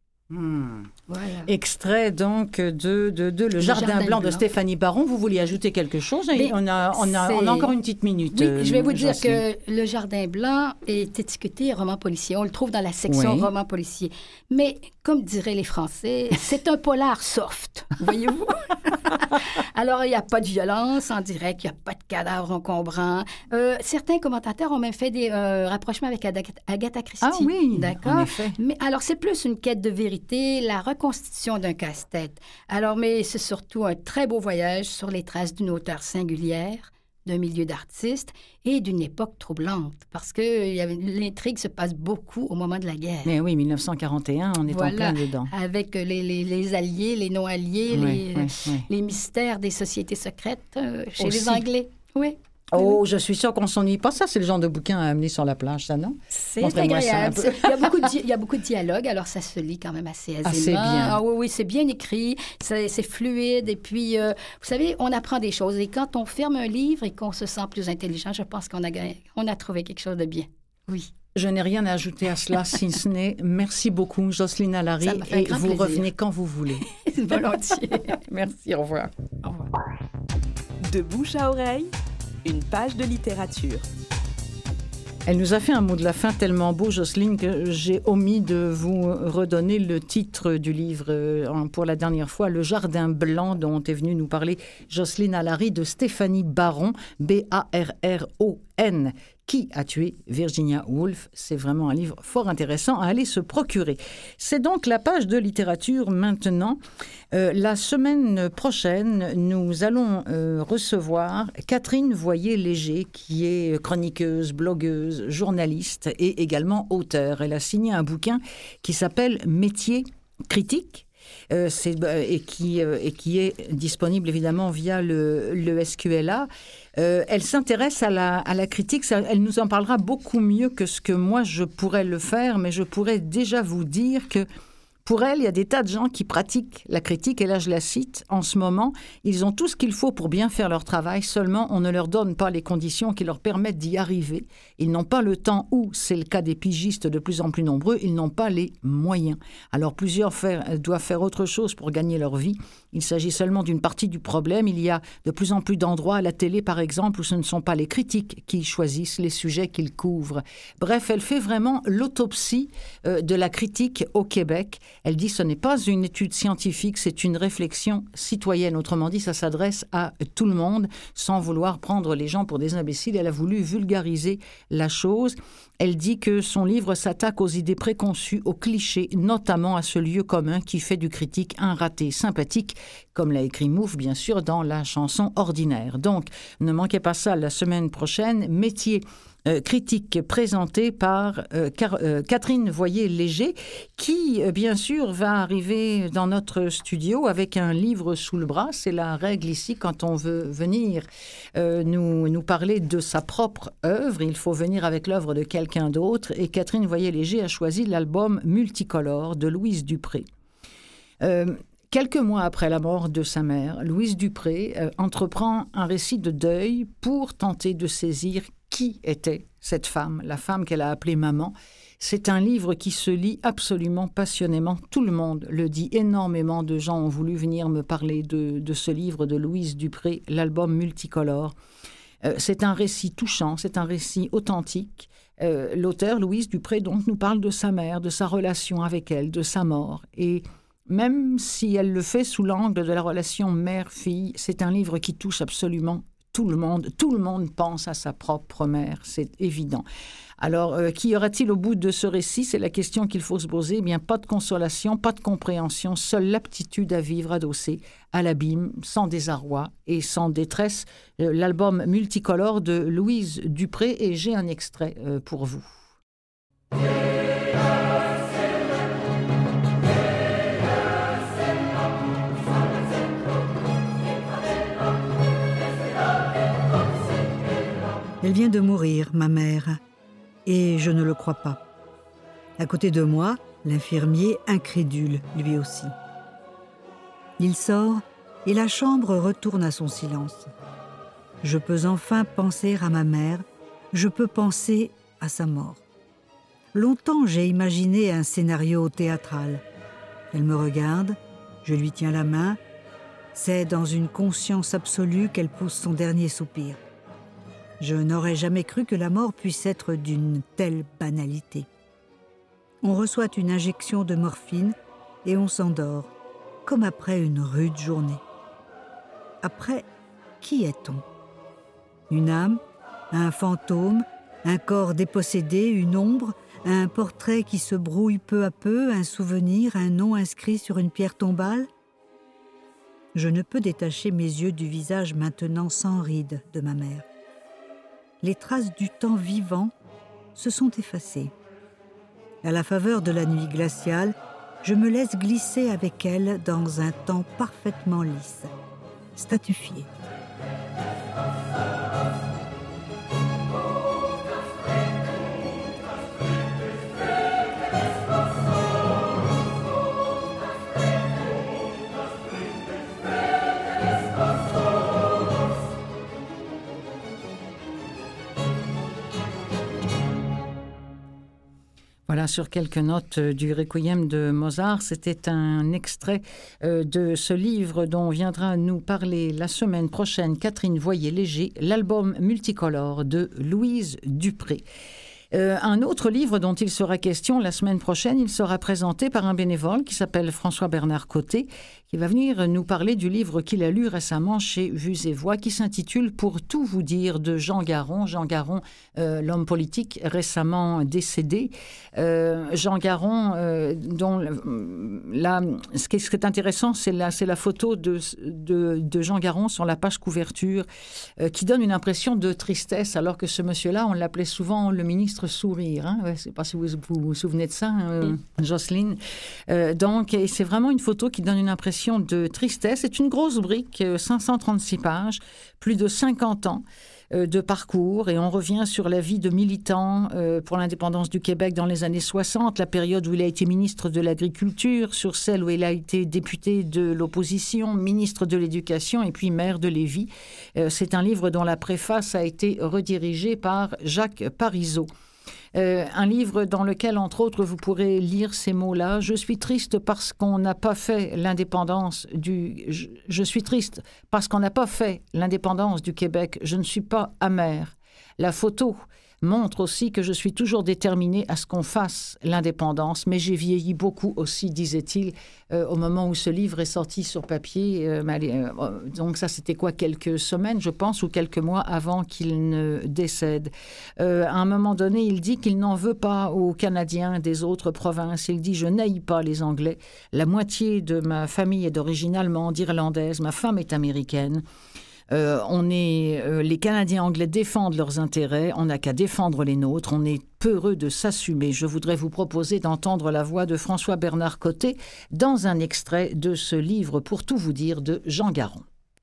Voilà. Extrait donc de Le Jardin blanc de Stéphanie Baron. Vous vouliez ajouter quelque chose? On a encore une petite minute. Oui, je vais vous dire que Le Jardin blanc est étiqueté roman policier. On le trouve dans la section roman policier. Mais, comme diraient les Français, c'est un polar soft, voyez-vous? Alors, il n'y a pas de violence en direct, il n'y a pas de cadavre encombrant. Certains commentateurs ont même fait des rapprochements avec Agatha Christie. Ah oui, d'accord. En effet. Mais alors, c'est plus une quête de vérité, la reconstitution d'un casse-tête. Alors, mais c'est surtout un très beau voyage sur les traces d'une auteure singulière, d'un milieu d'artistes et d'une époque troublante, parce que l'intrigue se passe beaucoup au moment de la guerre. Mais oui, 1941, on est en plein dedans. Avec les alliés, les non-alliés, les mystères des sociétés secrètes chez les Anglais. Oui. Oh, je suis sûre qu'on ne s'ennuie pas. Ça, c'est le genre de bouquin à amener sur la plage, ça, non? C'est agréable. Il y a beaucoup de dialogues, alors ça se lit quand même assez aisément. Assez bien. Ah oui, c'est bien écrit, c'est fluide. Et puis, vous savez, on apprend des choses. Et quand on ferme un livre et qu'on se sent plus intelligent, je pense qu'on a trouvé quelque chose de bien. Oui. Je n'ai rien à ajouter à cela, si ce n'est merci beaucoup, Jocelyne Allary, et vous revenez quand vous voulez. Volontiers. Merci, au revoir. Au revoir. De bouche à oreille, une page de littérature. Elle nous a fait un mot de la fin tellement beau, Jocelyne, que j'ai omis de vous redonner le titre du livre pour la dernière fois, Le Jardin blanc, dont est venue nous parler Jocelyne Allary, de Stéphanie Baron, Barron. Qui a tué Virginia Woolf? C'est vraiment un livre fort intéressant à aller se procurer. C'est donc la page de littérature maintenant. La semaine prochaine, nous allons recevoir Catherine Voyer-Léger, qui est chroniqueuse, blogueuse, journaliste et également auteure. Elle a signé un bouquin qui s'appelle Métier critique. Et qui est disponible évidemment via le SQLA. Elle s'intéresse à la critique. Elle nous en parlera beaucoup mieux que ce que moi je pourrais le faire, mais je pourrais déjà vous dire que pour elle, il y a des tas de gens qui pratiquent la critique, et là je la cite, en ce moment, ils ont tout ce qu'il faut pour bien faire leur travail, seulement on ne leur donne pas les conditions qui leur permettent d'y arriver. Ils n'ont pas le temps, ou c'est le cas des pigistes de plus en plus nombreux, ils n'ont pas les moyens. Alors plusieurs doivent faire autre chose pour gagner leur vie. Il s'agit seulement d'une partie du problème. Il y a de plus en plus d'endroits à la télé, par exemple, où ce ne sont pas les critiques qui choisissent les sujets qu'ils couvrent. Bref, elle fait vraiment l'autopsie de la critique au Québec. Elle dit ce n'est pas une étude scientifique, c'est une réflexion citoyenne. Autrement dit, ça s'adresse à tout le monde, sans vouloir prendre les gens pour des imbéciles. Elle a voulu vulgariser la chose. Elle dit que son livre s'attaque aux idées préconçues, aux clichés, notamment à ce lieu commun qui fait du critique un raté sympathique, comme l'a écrit Mouffe, bien sûr, dans la chanson Ordinaire. Donc, ne manquez pas ça la semaine prochaine. Métier critique présentée par Catherine Voyer-Léger, qui, bien sûr, va arriver dans notre studio avec un livre sous le bras. C'est la règle ici, quand on veut venir nous parler de sa propre œuvre, il faut venir avec l'œuvre de quelqu'un d'autre. Et Catherine Voyer-Léger a choisi l'album Multicolore de Louise Dupré. Quelques mois après la mort de sa mère, Louise Dupré entreprend un récit de deuil pour tenter de saisir qui était cette femme, la femme qu'elle a appelée maman. C'est un livre qui se lit absolument passionnément. Tout le monde le dit. Énormément de gens ont voulu venir me parler de ce livre de Louise Dupré, l'album Multicolore. C'est un récit touchant, c'est un récit authentique. L'auteur, Louise Dupré, donc, nous parle de sa mère, de sa relation avec elle, de sa mort. Et même si elle le fait sous l'angle de la relation mère-fille, c'est un livre qui touche absolument tout le monde. Tout le monde pense à sa propre mère, c'est évident. Alors, qu'y aura-t-il au bout de ce récit? C'est la question qu'il faut se poser. Eh bien, pas de consolation, pas de compréhension, seule l'aptitude à vivre adossée à l'abîme, sans désarroi et sans détresse. L'album Multicolore de Louise Dupré, et j'ai un extrait pour vous. Elle vient de mourir, ma mère, et je ne le crois pas. À côté de moi, l'infirmier, incrédule, lui aussi. Il sort et la chambre retourne à son silence. Je peux enfin penser à ma mère, je peux penser à sa mort. Longtemps, j'ai imaginé un scénario théâtral. Elle me regarde, je lui tiens la main. C'est dans une conscience absolue qu'elle pousse son dernier soupir. Je n'aurais jamais cru que la mort puisse être d'une telle banalité. On reçoit une injection de morphine et on s'endort, comme après une rude journée. Après, qui est-on? Une âme, un fantôme, un corps dépossédé, une ombre, un portrait qui se brouille peu à peu, un souvenir, un nom inscrit sur une pierre tombale? Je ne peux détacher mes yeux du visage maintenant sans rides de ma mère. Les traces du temps vivant se sont effacées. À la faveur de la nuit glaciale, je me laisse glisser avec elle dans un temps parfaitement lisse, statufié. Voilà, sur quelques notes du Requiem de Mozart. C'était un extrait de ce livre dont viendra nous parler la semaine prochaine Catherine Voyer-Léger, l'album Multicolore de Louise Dupré. Un autre livre dont il sera question la semaine prochaine, il sera présenté par un bénévole qui s'appelle François-Bernard Côté, qui va venir nous parler du livre qu'il a lu récemment chez Vues et Voix, qui s'intitule « Pour tout vous dire » de Jean Garon. Jean Garon, l'homme politique récemment décédé. Jean Garon, dont ce qui est intéressant, c'est la photo de Jean Garon sur la page couverture, qui donne une impression de tristesse, alors que ce monsieur-là, on l'appelait souvent le ministre sourire. Hein? Je ne sais pas si vous vous souvenez de ça, Jocelyne. Donc, et c'est vraiment une photo qui donne une impression de tristesse. C'est une grosse brique, 536 pages, plus de 50 ans de parcours, et on revient sur la vie de militant pour l'indépendance du Québec dans les années 60, la période où il a été ministre de l'Agriculture, sur celle où il a été député de l'opposition, ministre de l'Éducation et puis maire de Lévis. C'est un livre dont la préface a été redirigée par Jacques Parizeau. Un livre dans lequel, entre autres, vous pourrez lire ces mots-là. Je suis triste parce qu'on n'a pas fait l'indépendance Je suis triste parce qu'on n'a pas fait l'indépendance du Québec. Je ne suis pas amer. La photo montre aussi que je suis toujours déterminé à ce qu'on fasse l'indépendance, mais j'ai vieilli beaucoup aussi, disait-il, au moment où ce livre est sorti sur papier. Donc ça, c'était quoi, quelques semaines, je pense, ou quelques mois avant qu'il ne décède. À un moment donné, il dit qu'il n'en veut pas aux Canadiens des autres provinces. Il dit « Je n'haïs pas les Anglais. La moitié de ma famille est d'origine allemande, irlandaise. Ma femme est américaine. » Les Canadiens anglais défendent leurs intérêts, on n'a qu'à défendre les nôtres, on est peureux de s'assumer. Je voudrais vous proposer d'entendre la voix de François-Bernard Côté dans un extrait de ce livre Pour tout vous dire de Jean Garon.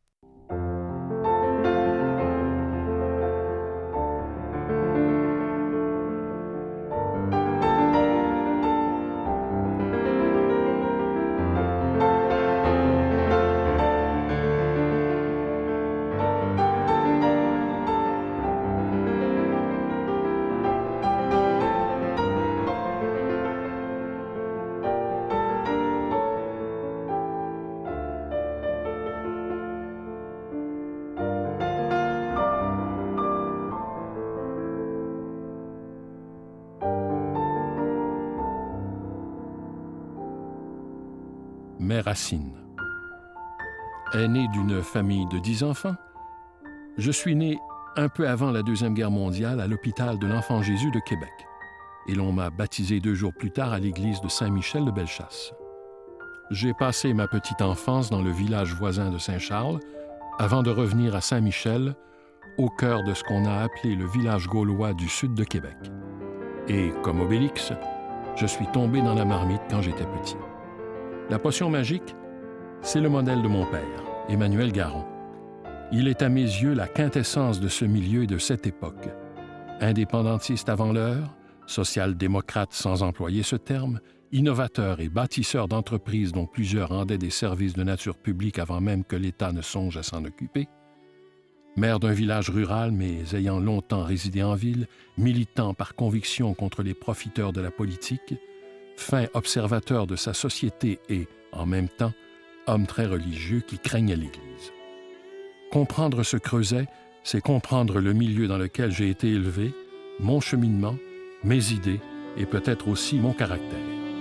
Mère Racine. Aîné d'une famille de 10 enfants, je suis né un peu avant la Deuxième Guerre mondiale à l'hôpital de l'Enfant Jésus de Québec. Et l'on m'a baptisé 2 jours plus tard à l'église de Saint-Michel de Bellechasse. J'ai passé ma petite enfance dans le village voisin de Saint-Charles avant de revenir à Saint-Michel, au cœur de ce qu'on a appelé le village gaulois du sud de Québec. Et, comme Obélix, je suis tombé dans la marmite quand j'étais petit. La potion magique, c'est le modèle de mon père, Emmanuel Garon. Il est à mes yeux la quintessence de ce milieu et de cette époque. Indépendantiste avant l'heure, social-démocrate sans employer ce terme, innovateur et bâtisseur d'entreprises dont plusieurs rendaient des services de nature publique avant même que l'État ne songe à s'en occuper, maire d'un village rural mais ayant longtemps résidé en ville, militant par conviction contre les profiteurs de la politique, fin observateur de sa société et, en même temps, homme très religieux qui craignait l'Église. Comprendre ce creuset, c'est comprendre le milieu dans lequel j'ai été élevé, mon cheminement, mes idées et peut-être aussi mon caractère.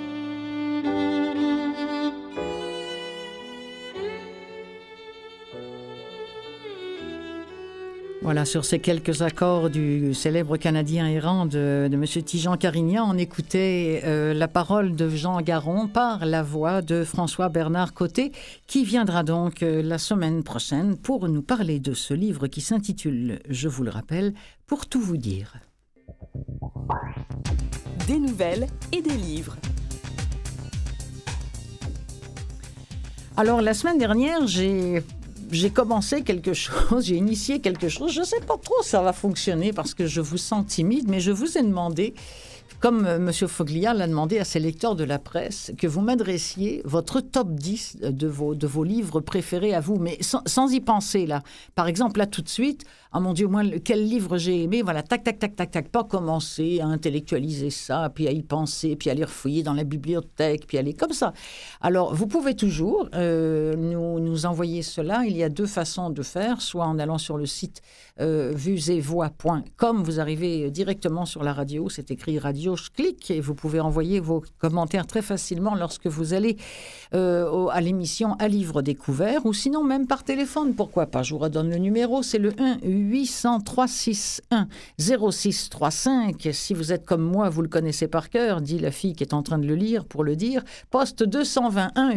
Voilà, sur ces quelques accords du célèbre Canadien errant de M. Tijan Carignan, on écoutait la parole de Jean Garon par la voix de François-Bernard Côté, qui viendra donc la semaine prochaine pour nous parler de ce livre qui s'intitule, je vous le rappelle, Pour tout vous dire. Des nouvelles et des livres. Alors, la semaine dernière, j'ai commencé quelque chose, j'ai initié quelque chose. Je ne sais pas trop si ça va fonctionner parce que je vous sens timide, mais je vous ai demandé, comme M. Foglia l'a demandé à ses lecteurs de la presse, que vous m'adressiez votre top 10 de vos livres préférés à vous, mais sans y penser, là. Par exemple, là, tout de suite, oh mon Dieu, moi, quel livre j'ai aimé, voilà, tac, tac, tac, tac, tac, pas commencer à intellectualiser ça, puis à y penser, puis à aller refouiller dans la bibliothèque, puis aller comme ça. Alors, vous pouvez toujours nous envoyer cela. Il y a 2 façons de faire, soit en allant sur le site vuesetvoix.com, vous arrivez directement sur la radio, c'est écrit radio, je clique et vous pouvez envoyer vos commentaires très facilement lorsque vous allez à l'émission À Livre Découvert, ou sinon même par téléphone, pourquoi pas. Je vous redonne le numéro, c'est le 1-800-361-0635. Si vous êtes comme moi, vous le connaissez par cœur, dit la fille qui est en train de le lire pour le dire. Poste 221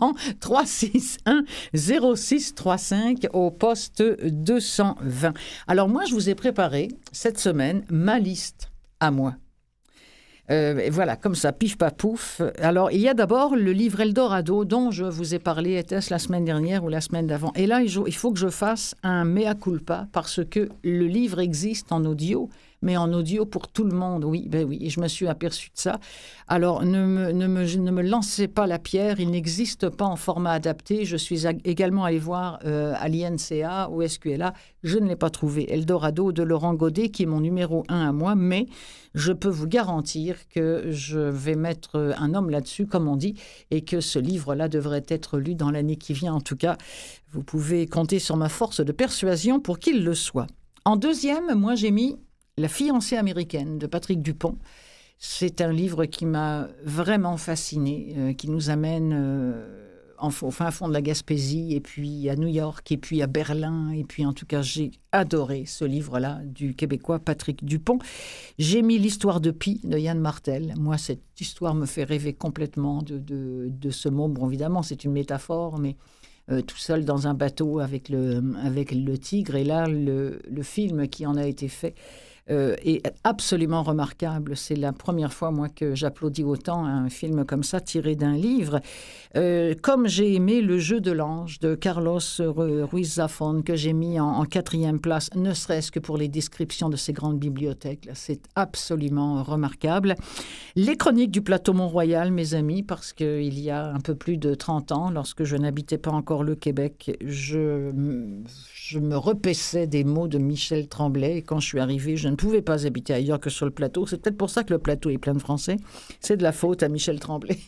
800-361-0635 au poste 220. Alors moi, je vous ai préparé cette semaine ma liste à moi. Voilà, comme ça, pif pas pouf. Alors, il y a d'abord le livre Eldorado dont je vous ai parlé, était-ce la semaine dernière ou la semaine d'avant? Et là, il faut que je fasse un mea culpa parce que le livre existe en audio, mais en audio pour tout le monde, oui, et je me suis aperçu de ça. Alors, ne me lancez pas la pierre, il n'existe pas en format adapté. Je suis également allé voir à l'INCA ou SQLA, je ne l'ai pas trouvé. Eldorado de Laurent Godet, qui est mon numéro 1 à moi, mais je peux vous garantir que je vais mettre un homme là-dessus, comme on dit, et que ce livre-là devrait être lu dans l'année qui vient. En tout cas, vous pouvez compter sur ma force de persuasion pour qu'il le soit. En deuxième, moi, j'ai mis La fiancée américaine de Patrick Dupont. C'est un livre qui m'a vraiment fasciné, qui nous amène au fin fond de la Gaspésie, et puis à New York, et puis à Berlin. Et puis, en tout cas, j'ai adoré ce livre-là du Québécois Patrick Dupont. J'ai mis L'histoire de Pi de Yann Martel. Moi, cette histoire me fait rêver complètement de ce mot. Bon, évidemment, c'est une métaphore, mais tout seul dans un bateau avec le tigre. Et là, le film qui en a été fait est absolument remarquable. C'est la première fois, moi, que j'applaudis autant un film comme ça, tiré d'un livre. Comme j'ai aimé Le jeu de l'ange de Carlos Ruiz Zafón, que j'ai mis en 4e place, ne serait-ce que pour les descriptions de ces grandes bibliothèques. Là, c'est absolument remarquable. Les chroniques du plateau Mont-Royal, mes amis, parce qu'il y a un peu plus de 30 ans, lorsque je n'habitais pas encore le Québec, je me repaissais des mots de Michel Tremblay. Et quand je suis arrivée, je ne pouvais pas habiter ailleurs que sur le plateau. C'est peut-être pour ça que le plateau est plein de Français. C'est de la faute à Michel Tremblay.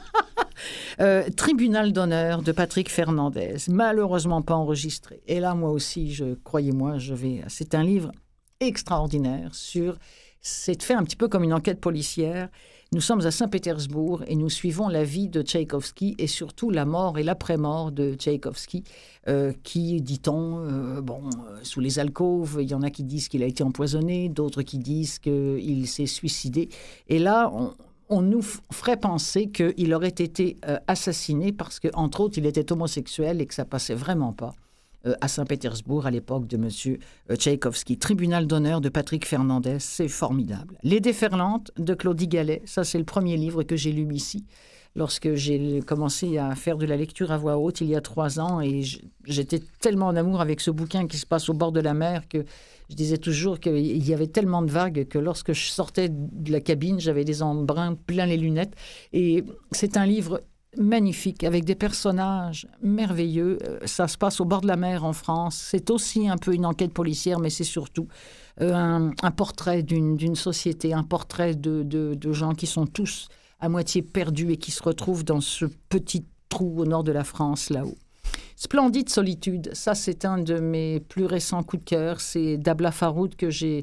Tribunal d'honneur de Patrick Fernandez, malheureusement pas enregistré. Et là, moi aussi, croyez-moi, c'est un livre extraordinaire c'est fait un petit peu comme une enquête policière. Nous sommes à Saint-Pétersbourg et nous suivons la vie de Tchaïkovski et surtout la mort et l'après-mort de Tchaïkovski, qui, dit-on, sous les alcôves, il y en a qui disent qu'il a été empoisonné, d'autres qui disent qu'il s'est suicidé. Et là, on nous ferait penser qu'il aurait été assassiné parce qu'entre autres, il était homosexuel et que ça passait vraiment pas à Saint-Pétersbourg à l'époque de M. Tchaïkovski. Tribunal d'honneur de Patrick Fernandez, c'est formidable. Les déferlantes de Claudie Gallet, ça c'est le premier livre que j'ai lu ici, lorsque j'ai commencé à faire de la lecture à voix haute il y a 3 ans, et j'étais tellement en amour avec ce bouquin qui se passe au bord de la mer que je disais toujours qu'il y avait tellement de vagues que lorsque je sortais de la cabine, j'avais des embruns plein les lunettes. Et c'est un livre magnifique, avec des personnages merveilleux. Ça se passe au bord de la mer en France. C'est aussi un peu une enquête policière, mais c'est surtout un portrait d'une société, un portrait de gens qui sont tous à moitié perdus et qui se retrouvent dans ce petit trou au nord de la France, là-haut. Splendide solitude, ça c'est un de mes plus récents coups de cœur. C'est d'Abla Faroud que j'ai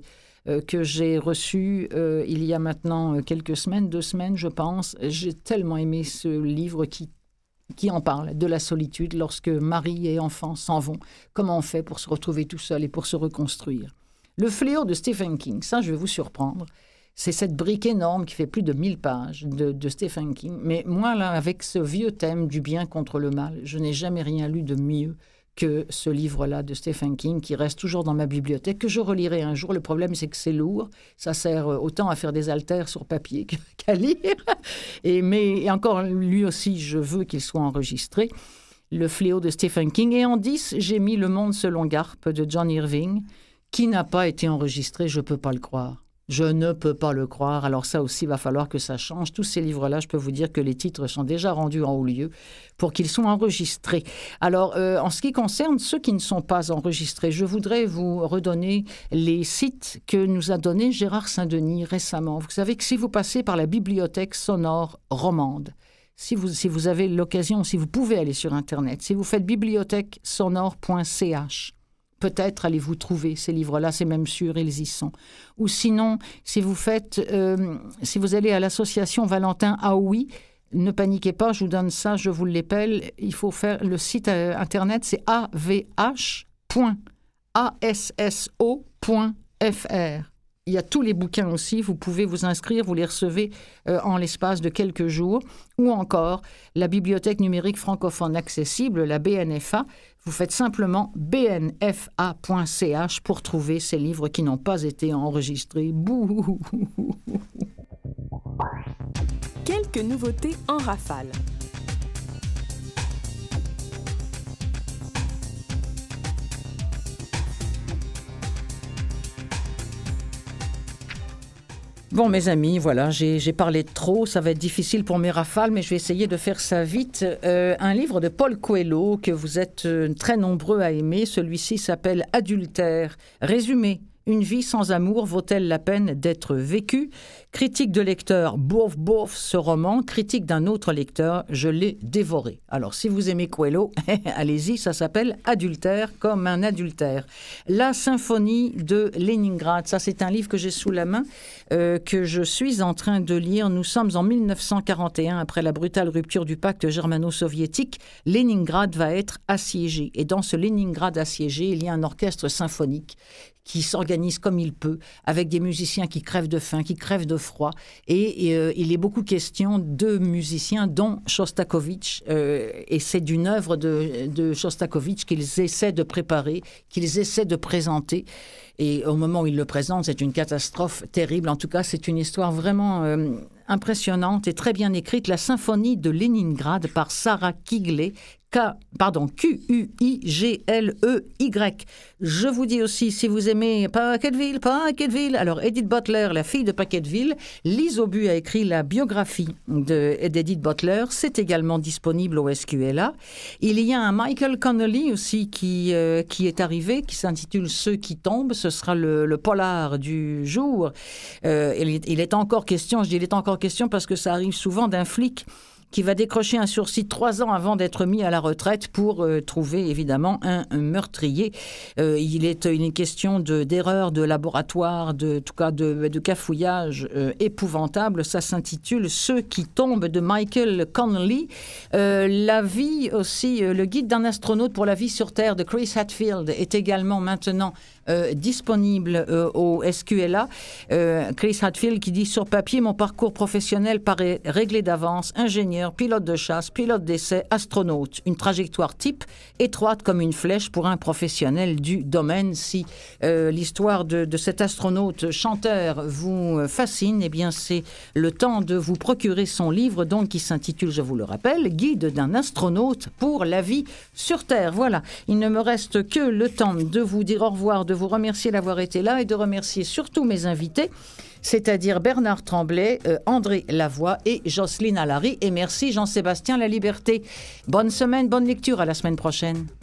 reçu il y a maintenant quelques semaines, 2 semaines je pense. J'ai tellement aimé ce livre qui en parle, de la solitude, lorsque mari et enfants s'en vont. Comment on fait pour se retrouver tout seul et pour se reconstruire? Le fléau de Stephen King, ça je vais vous surprendre. C'est cette brique énorme qui fait plus de 1000 pages de Stephen King. Mais moi, là, avec ce vieux thème du bien contre le mal, je n'ai jamais rien lu de mieux que ce livre-là de Stephen King, qui reste toujours dans ma bibliothèque, que je relirai un jour. Le problème, c'est que c'est lourd. Ça sert autant à faire des haltères sur papier qu'à lire. Mais encore, lui aussi, je veux qu'il soit enregistré. Le fléau de Stephen King. Et en 10, j'ai mis Le Monde selon Garp de John Irving, qui n'a pas été enregistré, je ne peux pas le croire. Je ne peux pas le croire. Alors ça aussi, il va falloir que ça change. Tous ces livres-là, je peux vous dire que les titres sont déjà rendus en haut lieu pour qu'ils soient enregistrés. Alors, en ce qui concerne ceux qui ne sont pas enregistrés, je voudrais vous redonner les sites que nous a donnés Gérard Saint-Denis récemment. Vous savez que si vous passez par la bibliothèque sonore romande, si vous avez l'occasion, si vous pouvez aller sur Internet, si vous faites bibliothèquesonore.ch, peut-être allez-vous trouver ces livres-là, c'est même sûr, ils y sont. Ou sinon, si vous allez à l'association Valentin Aoui, ne paniquez pas, je vous donne ça, je vous l'épelle. Il faut faire le site Internet, c'est avh.asso.fr. Il y a tous les bouquins aussi, vous pouvez vous inscrire, vous les recevez en l'espace de quelques jours. Ou encore, la Bibliothèque numérique francophone accessible, la BNFA, vous faites simplement bnfa.ch pour trouver ces livres qui n'ont pas été enregistrés. Bouh! Quelques nouveautés en rafale. Bon, mes amis, voilà, j'ai parlé de trop, ça va être difficile pour mes rafales, mais je vais essayer de faire ça vite. Un livre de Paul Coelho que vous êtes très nombreux à aimer, celui-ci s'appelle « Adultère ». Résumé, une vie sans amour vaut-elle la peine d'être vécue? Critique de lecteur, bof, bof, ce roman. Critique d'un autre lecteur, je l'ai dévoré. Alors, si vous aimez Coelho, allez-y, ça s'appelle « Adultère » comme un adultère. La symphonie de Leningrad, ça c'est un livre que j'ai sous la main, que je suis en train de lire. Nous sommes en 1941, après la brutale rupture du pacte germano-soviétique. Leningrad va être assiégé. Et dans ce Leningrad assiégé, il y a un orchestre symphonique qui s'organise s'organise comme il peut, avec des musiciens qui crèvent de faim, qui crèvent de froid. Et il est beaucoup question de musiciens, dont Shostakovich. Et c'est d'une œuvre de Shostakovich qu'ils essaient de préparer, qu'ils essaient de présenter. Et au moment où ils le présentent, c'est une catastrophe terrible. En tout cas, c'est une histoire vraiment impressionnante et très bien écrite. La symphonie de Leningrad par Sarah Quigley. Q-U-I-G-L-E-Y. Je vous dis aussi, si vous aimez Paquetteville, alors Edith Butler, la fille de Paquetteville, Lise Aubu a écrit la biographie d'Edith Butler. C'est également disponible au SQLA. Il y a un Michael Connelly aussi qui est arrivé, qui s'intitule Ceux qui tombent. Ce sera le polar du jour. Il est encore question, je dis il est encore question parce que ça arrive souvent d'un flic qui va décrocher un sursis 3 ans avant d'être mis à la retraite pour trouver évidemment un meurtrier. Il est une question d'erreur de laboratoire, en tout cas de cafouillage épouvantable. Ça s'intitule Ceux qui tombent de Michael Connelly. La vie aussi, le guide d'un astronaute pour la vie sur Terre de Chris Hadfield est également maintenant disponible au SQLA. Chris Hadfield qui dit: sur papier, mon parcours professionnel paraît réglé d'avance, ingénieur, pilote de chasse, pilote d'essai, astronaute. Une trajectoire type, étroite comme une flèche pour un professionnel du domaine. Si l'histoire de cet astronaute chanteur vous fascine, eh bien c'est le temps de vous procurer son livre, donc qui s'intitule, je vous le rappelle, Guide d'un astronaute pour la vie sur Terre. Voilà, il ne me reste que le temps de vous dire au revoir, de vous remercier d'avoir été là et de remercier surtout mes invités, c'est-à-dire Bernard Tremblay, André Lavoie et Jocelyne Allary. Et merci Jean-Sébastien Laliberté. Bonne semaine, bonne lecture, à la semaine prochaine.